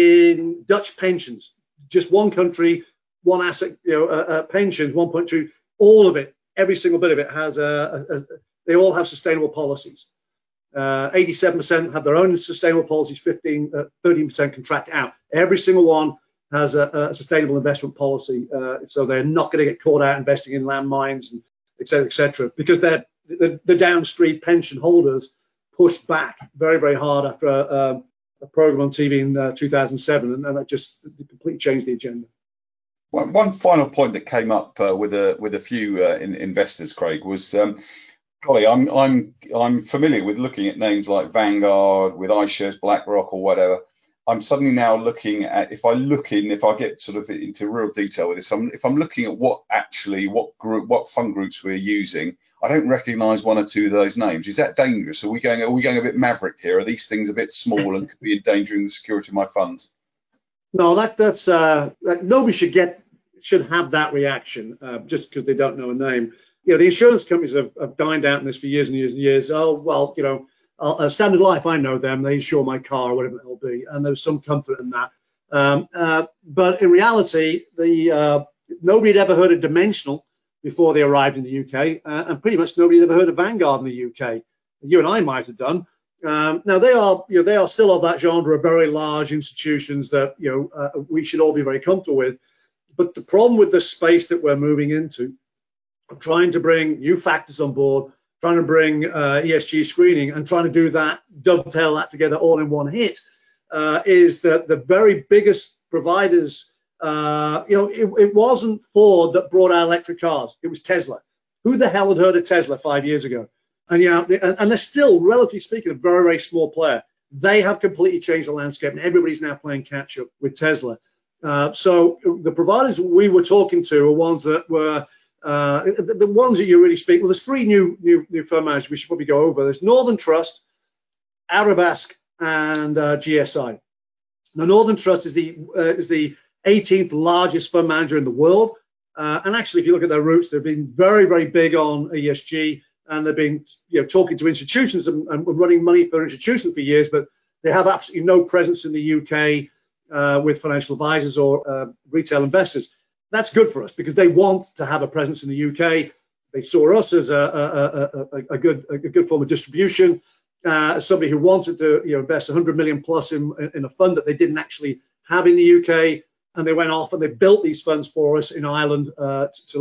in Dutch pensions. Just one country, one asset, you know, uh, uh, pensions, one point two, all of it, every single bit of it has a, a, a they all have sustainable policies. Uh, eighty-seven percent have their own sustainable policies, fifteen, uh, thirteen percent contract out. Every single one has a, a sustainable investment policy. Uh, so they're not going to get caught out investing in landmines, and et cetera, et cetera, because they're the, the downstream pension holders pushed back very, very hard after a, a program on T V in uh, two thousand seven, and, and that just completely changed the agenda. One, one final point that came up uh, with a with a few uh, in, investors, Craig, was um, golly, I'm I'm I'm familiar with looking at names like Vanguard, with iShares, BlackRock, or whatever. I'm suddenly now looking at, if I look in, if I get sort of into real detail with this, I'm, if I'm looking at what actually, what group, what fund groups we're using, I don't recognise one or two of those names. Is that dangerous? Are we going, are we going a bit maverick here? Are these things a bit small and could be endangering the security of my funds? No, that that's uh, that nobody should get should have that reaction uh, just because they don't know a name. You know, the insurance companies have, have dined out in this for years and years and years. Oh well, you know. Uh, Standard Life, I know them. They insure my car or whatever it'll be, and there's some comfort in that. Um, uh, but in reality, the uh, nobody had ever heard of Dimensional before they arrived in the U K, uh, and pretty much nobody had ever heard of Vanguard in the U K. You and I might have done. Um, now they are, you know, they are still of that genre of very large institutions that you know uh, we should all be very comfortable with. But the problem with the space that we're moving into, of trying to bring new factors on board, trying to bring uh, E S G screening and trying to do that, dovetail that together all in one hit, uh, is that the very biggest providers, uh, you know, it, it wasn't Ford that brought out electric cars. It was Tesla. Who the hell had heard of Tesla five years ago? And, you know, they, and, and they're still, relatively speaking, a very, very small player. They have completely changed the landscape, and everybody's now playing catch up with Tesla. Uh, so the providers we were talking to are ones that were Uh, the, the ones that you really speak, well, there's three new new new fund managers we should probably go over. There's Northern Trust, Arabesque, and uh, G S I. Now, Northern Trust is the uh, is the eighteenth largest fund manager in the world, uh, and actually, if you look at their roots, they've been very, very big on E S G, and they've been you know talking to institutions and, and running money for institutions for years, but they have absolutely no presence in the U K uh, with financial advisors or uh, retail investors. That's good for us because they want to have a presence in the U K. They saw us as a, a, a, a, good, a good form of distribution, uh, as somebody who wanted to you know, invest one hundred million plus in, in a fund that they didn't actually have in the U K. And they went off and they built these funds for us in Ireland uh, to, to launch.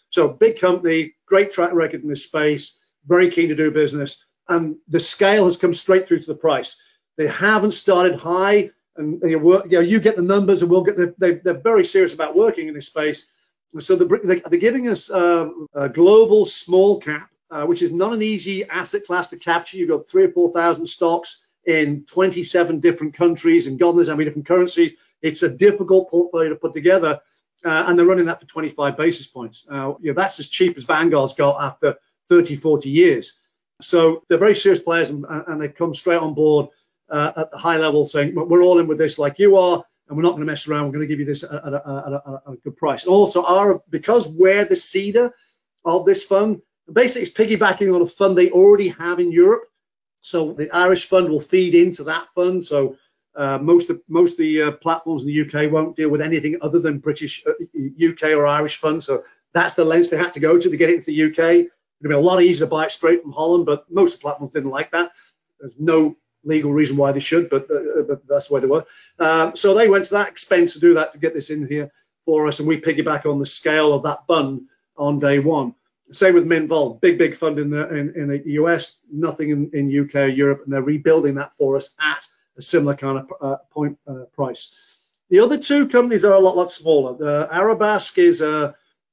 So big company, great track record in this space, very keen to do business. And the scale has come straight through to the price. They haven't started high, and you, work, you, know, you get the numbers, and we'll get. The, they, they're very serious about working in this space. So the, they're giving us uh, a global small cap, uh, which is not an easy asset class to capture. You've got three or four thousand stocks in twenty-seven different countries and God knows how many different currencies. It's a difficult portfolio to put together, uh, and they're running that for twenty-five basis points. Uh, you know, that's as cheap as Vanguard's got after thirty, forty years. So they're very serious players, and, and they've come straight on board uh, at the high level saying, we're all in with this like you are, and we're not going to mess around. We're going to give you this at a, at a, at a good price. And also, our, because we're the seeder of this fund, basically it's piggybacking on a fund they already have in Europe. So the Irish fund will feed into that fund. So uh, most of most of the uh, platforms in the U K won't deal with anything other than British, uh, U K or Irish funds. So that's the lens they had to go to to get it into the U K. It'd be a lot easier to buy it straight from Holland, but most of the platforms didn't like that. There's no legal reason why they should, but, uh, but that's the way they were. Um, so they went to that expense to do that, to get this in here for us, and we piggyback on the scale of that fund on day one. Same with Minvol, big, big fund in the in, in the U S, nothing in, in U K or Europe, and they're rebuilding that for us at a similar kind of uh, point uh, price. The other two companies are a lot, lot smaller. The Arabesque is a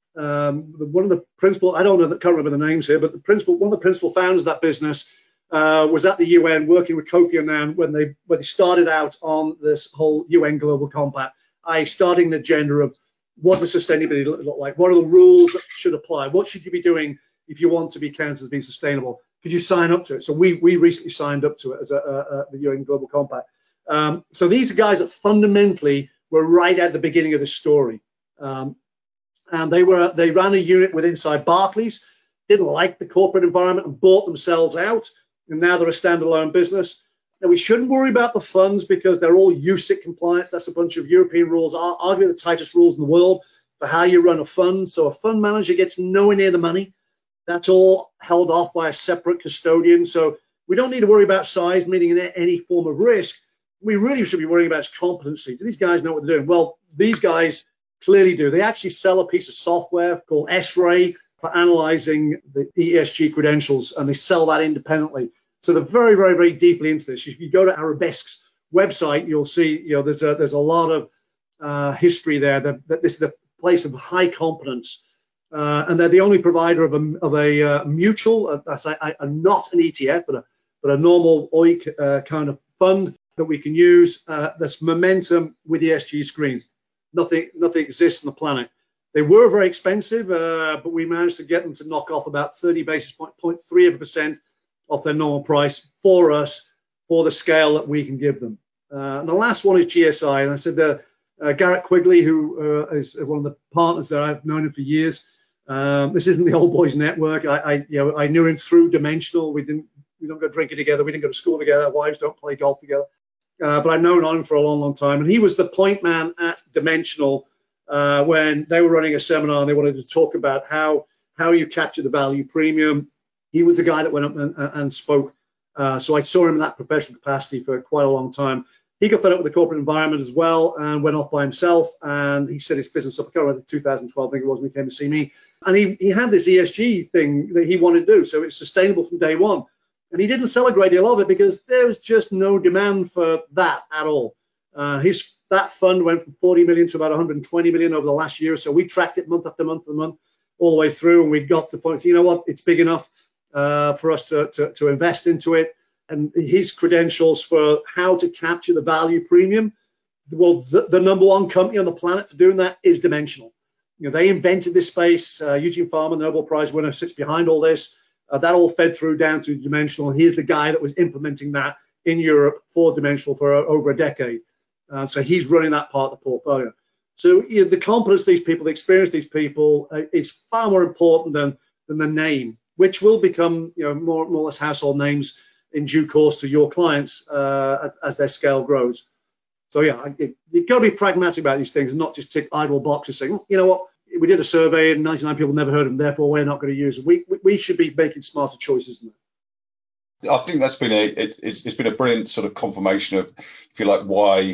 Um, one of the principal, I don't know, can't remember the names here, but the principal, one of the principal founders of that business uh, was at the U N working with Kofi Annan when they when they started out on this whole U N Global Compact, that is starting an agenda of what does sustainability look, look like? What are the rules that should apply? What should you be doing if you want to be counted as being sustainable? Could you sign up to it? So we we recently signed up to it as a, a, a the U N Global Compact. Um, so these are guys that fundamentally were right at the beginning of this story. Um, And they were they ran a unit with inside Barclays, didn't like the corporate environment and bought themselves out. And now they're a standalone business. Now, we shouldn't worry about the funds because they're all U C I T compliance. That's a bunch of European rules, arguably the tightest rules in the world for how you run a fund. So a fund manager gets nowhere near the money. That's all held off by a separate custodian. So we don't need to worry about size, meaning any form of risk. We really should be worrying about its competency. Do these guys know what they're doing? Well, these guys clearly do. They actually sell a piece of software called S-Ray for analyzing the E S G credentials, and they sell that independently. So they're very, very, very deeply into this. If you go to Arabesque's website, you'll see, you know, there's a there's a lot of uh, history there. That, that this is a place of high competence, uh, and they're the only provider of a of a uh, mutual, uh, that's a, a, not an E T F, but a but a normal O I C uh, kind of fund that we can use. Uh, that's momentum with E S G screens. Nothing, nothing exists on the planet. They were very expensive, uh, but we managed to get them to knock off about thirty basis point, zero point three of a percent off their normal price for us, for the scale that we can give them. Uh, and the last one is G S I. And I said uh, uh, Garrett Quigley, who uh, is one of the partners there, I've known him for years. Um, this isn't the old boys network. I, I, you know, I knew him through Dimensional. We didn't, we don't go drinking together. We didn't go to school together. Our wives don't play golf together. Uh, but I've known him for a long, long time. And he was the point man at Dimensional uh, when they were running a seminar and they wanted to talk about how how you capture the value premium. He was the guy that went up and, and spoke. Uh, so I saw him in that professional capacity for quite a long time. He got fed up with the corporate environment as well and went off by himself. And he set his business up, I can't remember, two thousand twelve, I think it was, when he came to see me. And he, he had this E S G thing that he wanted to do. So it's sustainable from day one. And he didn't sell a great deal of it because there was just no demand for that at all. Uh, his that fund went from forty million to about one hundred twenty million over the last year. So we tracked it month after month after month all the way through, and we got to the point, so you know what, it's big enough uh, for us to, to to invest into it. And his credentials for how to capture the value premium, well, the, the number one company on the planet for doing that is Dimensional. You know, they invented this space. Uh, Eugene Fama, the Nobel Prize winner, sits behind all this. Uh, that all fed through down to Dimensional. And he's the guy that was implementing that in Europe for Dimensional for uh, over a decade. Uh, so he's running that part of the portfolio. So you know, the competence of these people, the experience of these people uh, is far more important than than the name, which will become, you know, more, more or less household names in due course to your clients uh, as, as their scale grows. So yeah, it, you've got to be pragmatic about these things and not just tick idle boxes saying, you know what, we did a survey and ninety-nine people never heard of them, therefore we're not going to use them. We, we should be making smarter choices than that. I think that's been a it, it's, it's been a brilliant sort of confirmation of, if you like, why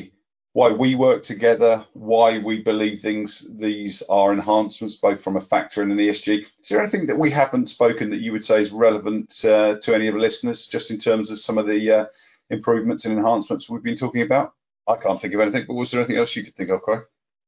why we work together, why we believe things these are enhancements, both from a factor and an E S G. Is there anything that we haven't spoken that you would say is relevant uh, to any of the listeners, just in terms of some of the uh, improvements and enhancements we've been talking about? I can't think of anything, but was there anything else you could think of, Craig?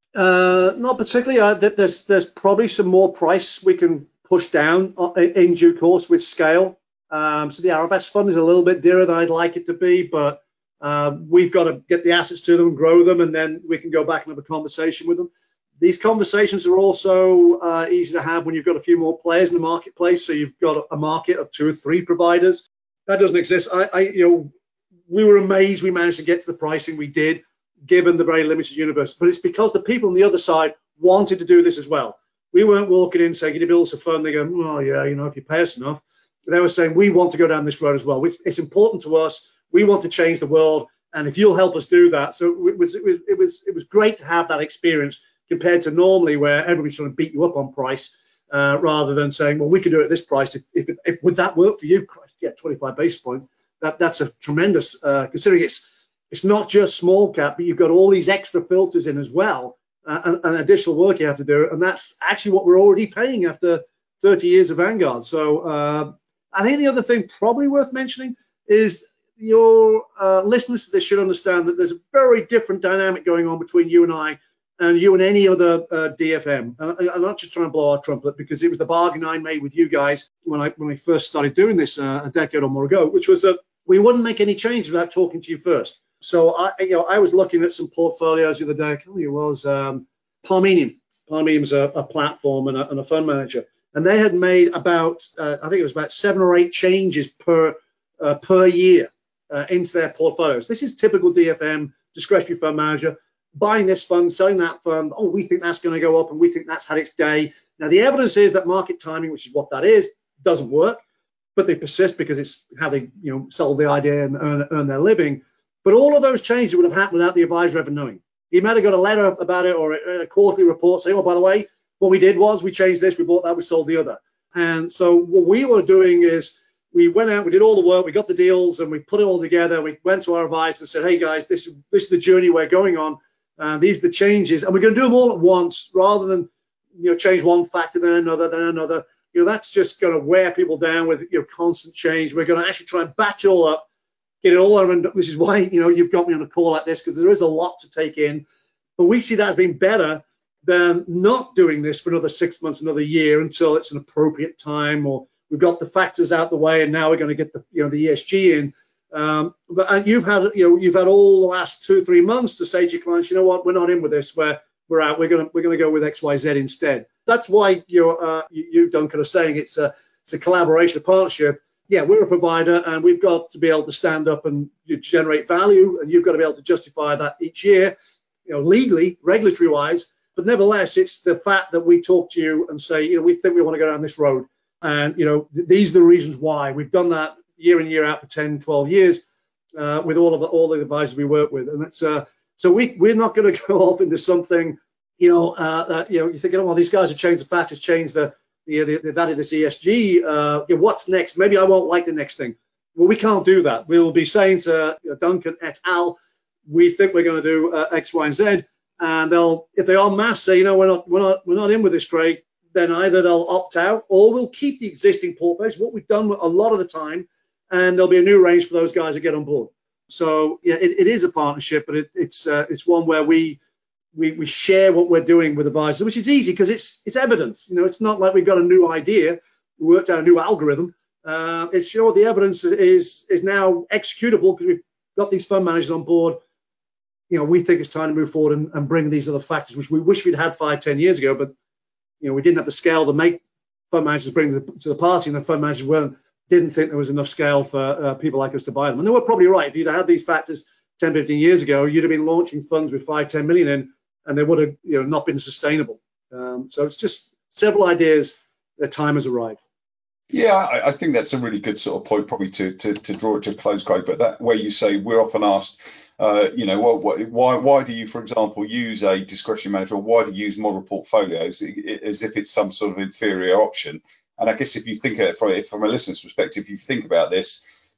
Uh, not particularly. Uh, there's there's probably some more price we can push down in due course with scale. Um, so the Arabesque fund is a little bit dearer than I'd like it to be, but uh, we've got to get the assets to them and grow them, and then we can go back and have a conversation with them. These conversations are also uh, easy to have when you've got a few more players in the marketplace. So you've got a market of two or three providers. That doesn't exist. I, I you know, we were amazed we managed to get to the pricing we did, given the very limited universe. But it's because the people on the other side wanted to do this as well. We weren't walking in saying, can you build us a fund? They go, oh, yeah, you know, if you pay us enough. They were saying, we want to go down this road as well. It's important to us. We want to change the world. And if you'll help us do that. So it was, it was, it was, it was great to have that experience compared to normally where everybody's trying to beat you up on price uh, rather than saying, well, we could do it at this price. If, if, if would that work for you? Christ, yeah, twenty-five basis point. That, that's a tremendous, uh, considering it's, It's not just small cap, but you've got all these extra filters in as well, uh, and, and additional work you have to do. And that's actually what we're already paying after thirty years of Vanguard. So uh, I think the other thing probably worth mentioning is your uh, listeners to this should understand that there's a very different dynamic going on between you and I and you and any other uh, D F M. And I'm not just trying to blow our trumpet, because it was the bargain I made with you guys when I when I first started doing this uh, a decade or more ago, which was that we wouldn't make any change without talking to you first. So I, you know, I was looking at some portfolios the other day. I can't remember who it was. Um, Parmenion. Parmenion's a, a platform and a, and a fund manager, and they had made about, uh, I think it was about seven or eight changes per uh, per year uh, into their portfolios. This is typical D F M discretionary fund manager buying this fund, selling that fund. Oh, we think that's going to go up, and we think that's had its day. Now the evidence is that market timing, which is what that is, doesn't work, but they persist because it's how they, you know, sell the idea and earn, earn their living. But all of those changes would have happened without the advisor ever knowing. He might have got a letter about it or a, a quarterly report saying, oh, by the way, what we did was we changed this, we bought that, we sold the other. And so what we were doing is we went out, we did all the work, we got the deals, and we put it all together. We went to our advisor and said, hey, guys, this is, this is the journey we're going on. Uh, these are the changes. And we're going to do them all at once rather than, you know, change one factor, then another, then another. You know, that's just going to wear people down with, you know, constant change. We're going to actually try and batch it all up, get it all around, which is why, you know, you've got me on a call like this, because there is a lot to take in. But we see that as being better than not doing this for another six months, another year until it's an appropriate time, or we've got the factors out the way and now we're going to get the, you know, the E S G in. Um, but and you've had, you know, you've had all the last two, three months to say to your clients, you know what, we're not in with this. We're we're out. We're gonna we're gonna go with X Y Z instead. That's why you're uh, you, you Duncan are saying it's a it's a collaboration, a partnership. Yeah, we're a provider, and we've got to be able to stand up and generate value, and you've got to be able to justify that each year, you know, legally, regulatory-wise. But nevertheless, it's the fact that we talk to you and say, you know, we think we want to go down this road, and you know, th- these are the reasons why. We've done that year in, year out for ten, twelve years uh, with all of the, all the advisors we work with, and it's uh, so we we're not going to go off into something, you know, uh, that, you know, you're thinking, oh, well, these guys have changed the factors, changed the the, the, the value of this E S G, uh, you know, what's next? Maybe I won't like the next thing. Well, we can't do that. We'll be saying to, you know, Duncan et al., we think we're going to do uh, X, Y, and Z, and they'll, if they are mass, say, you know, we're not, we're not, we're not in with this trade, then either they'll opt out or we'll keep the existing portfolios, what we've done a lot of the time, and there'll be a new range for those guys that get on board. So yeah, it, it is a partnership, but it, it's uh, it's one where we We, we share what we're doing with advisors, which is easy because it's it's evidence. You know, it's not like we've got a new idea, we worked out a new algorithm. Uh, it's, you know, the evidence is is now executable because we've got these fund managers on board. You know, we think it's time to move forward and, and bring these other factors, which we wish we'd had five, ten years ago, but you know, we didn't have the scale to make fund managers bring them to the party, and the fund managers weren't didn't think there was enough scale for uh, people like us to buy them. And they were probably right. If you'd had these factors ten, fifteen years ago, you'd have been launching funds with five, ten million in, and they would have, you know, not been sustainable. Um, so it's just several ideas. Their time has arrived. Yeah, I, I think that's a really good sort of point, probably to to, to draw it to a close, Craig. But that where you say we're often asked, uh, you know, what, what, why why do you, for example, use a discretionary manager, or why do you use model portfolios as if it's some sort of inferior option? And I guess if you think of it from, from a listener's perspective, if you think about this,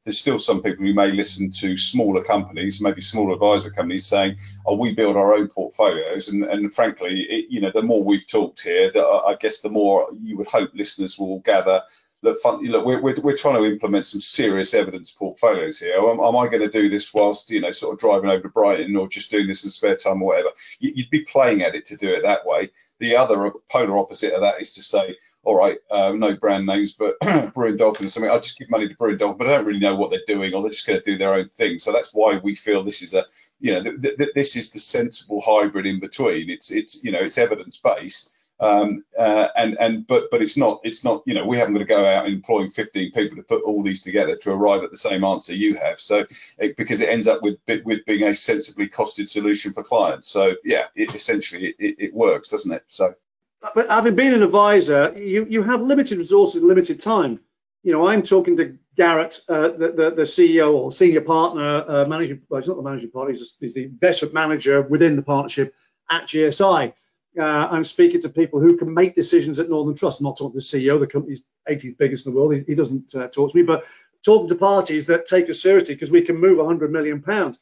there's still some people who may listen to smaller companies, maybe smaller advisor companies, saying, "Oh, we build our own portfolios." And, and frankly, it, you know, the more we've talked here, the, I guess the more you would hope listeners will gather. Look, fun, look we're, we're, we're trying to implement some serious evidence portfolios here. Am, am I going to do this whilst, you know, sort of driving over to Brighton, or just doing this in spare time or whatever? You, you'd be playing at it to do it that way. The other polar opposite of that is to say, all right, uh, no brand names, but Brewing Dolphin or something, I just give money to Brewing Dolphin, but I don't really know what they're doing, or they're just going to do their own thing. So that's why we feel this is a, you know, th- th- this is the sensible hybrid in between. It's, it's, you know, it's evidence based. Um, uh, and and but but it's not it's not you know, we haven't got to go out employing fifteen people to put all these together to arrive at the same answer you have. So it, because it ends up with with being a sensibly costed solution for clients. So yeah, it essentially it, it works, doesn't it? So. But having been an advisor, you you have limited resources, limited time. You know, I'm talking to Garrett, uh, the, the the C E O or senior partner, uh, managing. Well, he's not the managing partner; he's, he's the investment manager within the partnership at G S I. Uh, I'm speaking to people who can make decisions at Northern Trust. I'm not talking to the C E O, the company's eighteenth biggest in the world. He, he doesn't uh, talk to me, but talking to parties that take us seriously because we can move one hundred million pounds.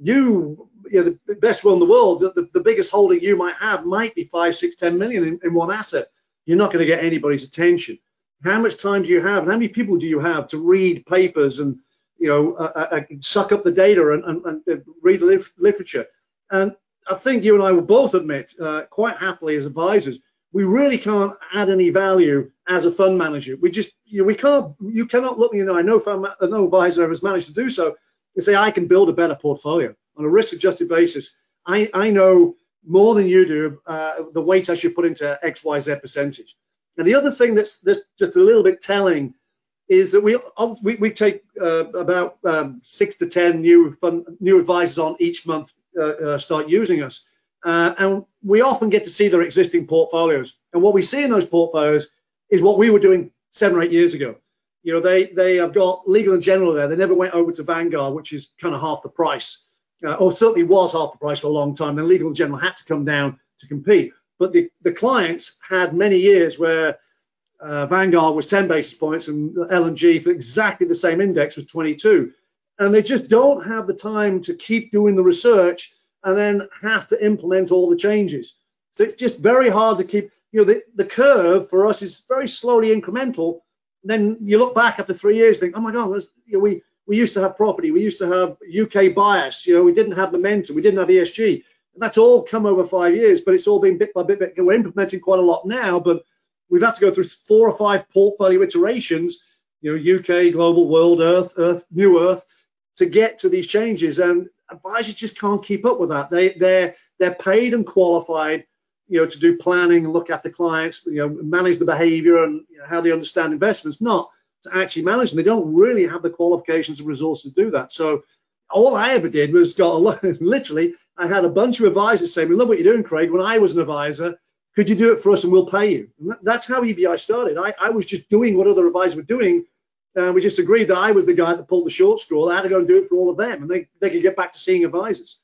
You, you know, the best one in the world, the, the biggest holding you might have might be five, six, ten million in, in one asset. You're not going to get anybody's attention. How much time do you have, and how many people do you have to read papers and, you know, uh, uh, suck up the data and, and, and read the lit- literature? And I think you and I will both admit, uh, quite happily as advisors, we really can't add any value as a fund manager. We just, you know, we can't, you cannot look, you know, I know fund, no advisor ever has managed to do so, and say, I can build a better portfolio on a risk-adjusted basis. I, I know more than you do uh, the weight I should put into X, Y, Z percentage. And the other thing that's, that's just a little bit telling is that we we, we take uh, about um, six to ten new fund, new advisors on each month uh, uh, start using us, uh, and we often get to see their existing portfolios. And what we see in those portfolios is what we were doing seven or eight years ago. You know, they they have got Legal and General there. They never went over to Vanguard, which is kind of half the price, uh, or certainly was half the price for a long time. Then Legal and General had to come down to compete. But the, the clients had many years where uh, Vanguard was ten basis points and L and G for exactly the same index was twenty-two. And they just don't have the time to keep doing the research and then have to implement all the changes. So it's just very hard to keep, you know, the, the curve for us is very slowly incremental. Then you look back after three years, think, oh my God, you know, we we used to have property, we used to have U K bias, you know, we didn't have momentum, we didn't have E S G. That's all come over five years, but it's all been bit by bit. bit. We're implementing quite a lot now, but we've had to go through four or five portfolio iterations, you know, U K, global, world, Earth, Earth, New Earth, to get to these changes. And advisors just can't keep up with that. They they're they're paid and qualified, you know, to do planning and look after clients, you know, manage the behavior and, you know, how they understand investments, not to actually manage them. They don't really have the qualifications and resources to do that. So all I ever did was got a lot, literally, I had a bunch of advisors saying, we love what you're doing, Craig. When I was an advisor, could you do it for us and we'll pay you? And that's how E B I started. I, I was just doing what other advisors were doing. And we just agreed that I was the guy that pulled the short straw. I had to go and do it for all of them, and they, they could get back to seeing advisors.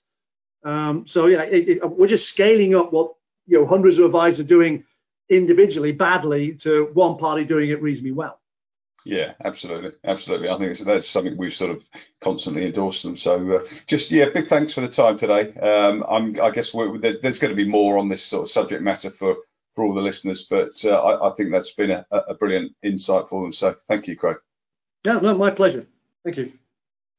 Um, so yeah, it, it, we're just scaling up what, you know, hundreds of advisors are doing individually badly to one party doing it reasonably well. Yeah, absolutely, absolutely. I think it's, that's something we've sort of constantly endorsed them. So uh, just yeah, big thanks for the time today. Um, I'm, I guess we're, there's, there's going to be more on this sort of subject matter for for all the listeners, but uh, I, I think that's been a, a brilliant insight for them. So thank you, Craig. Yeah, no, my pleasure. Thank you.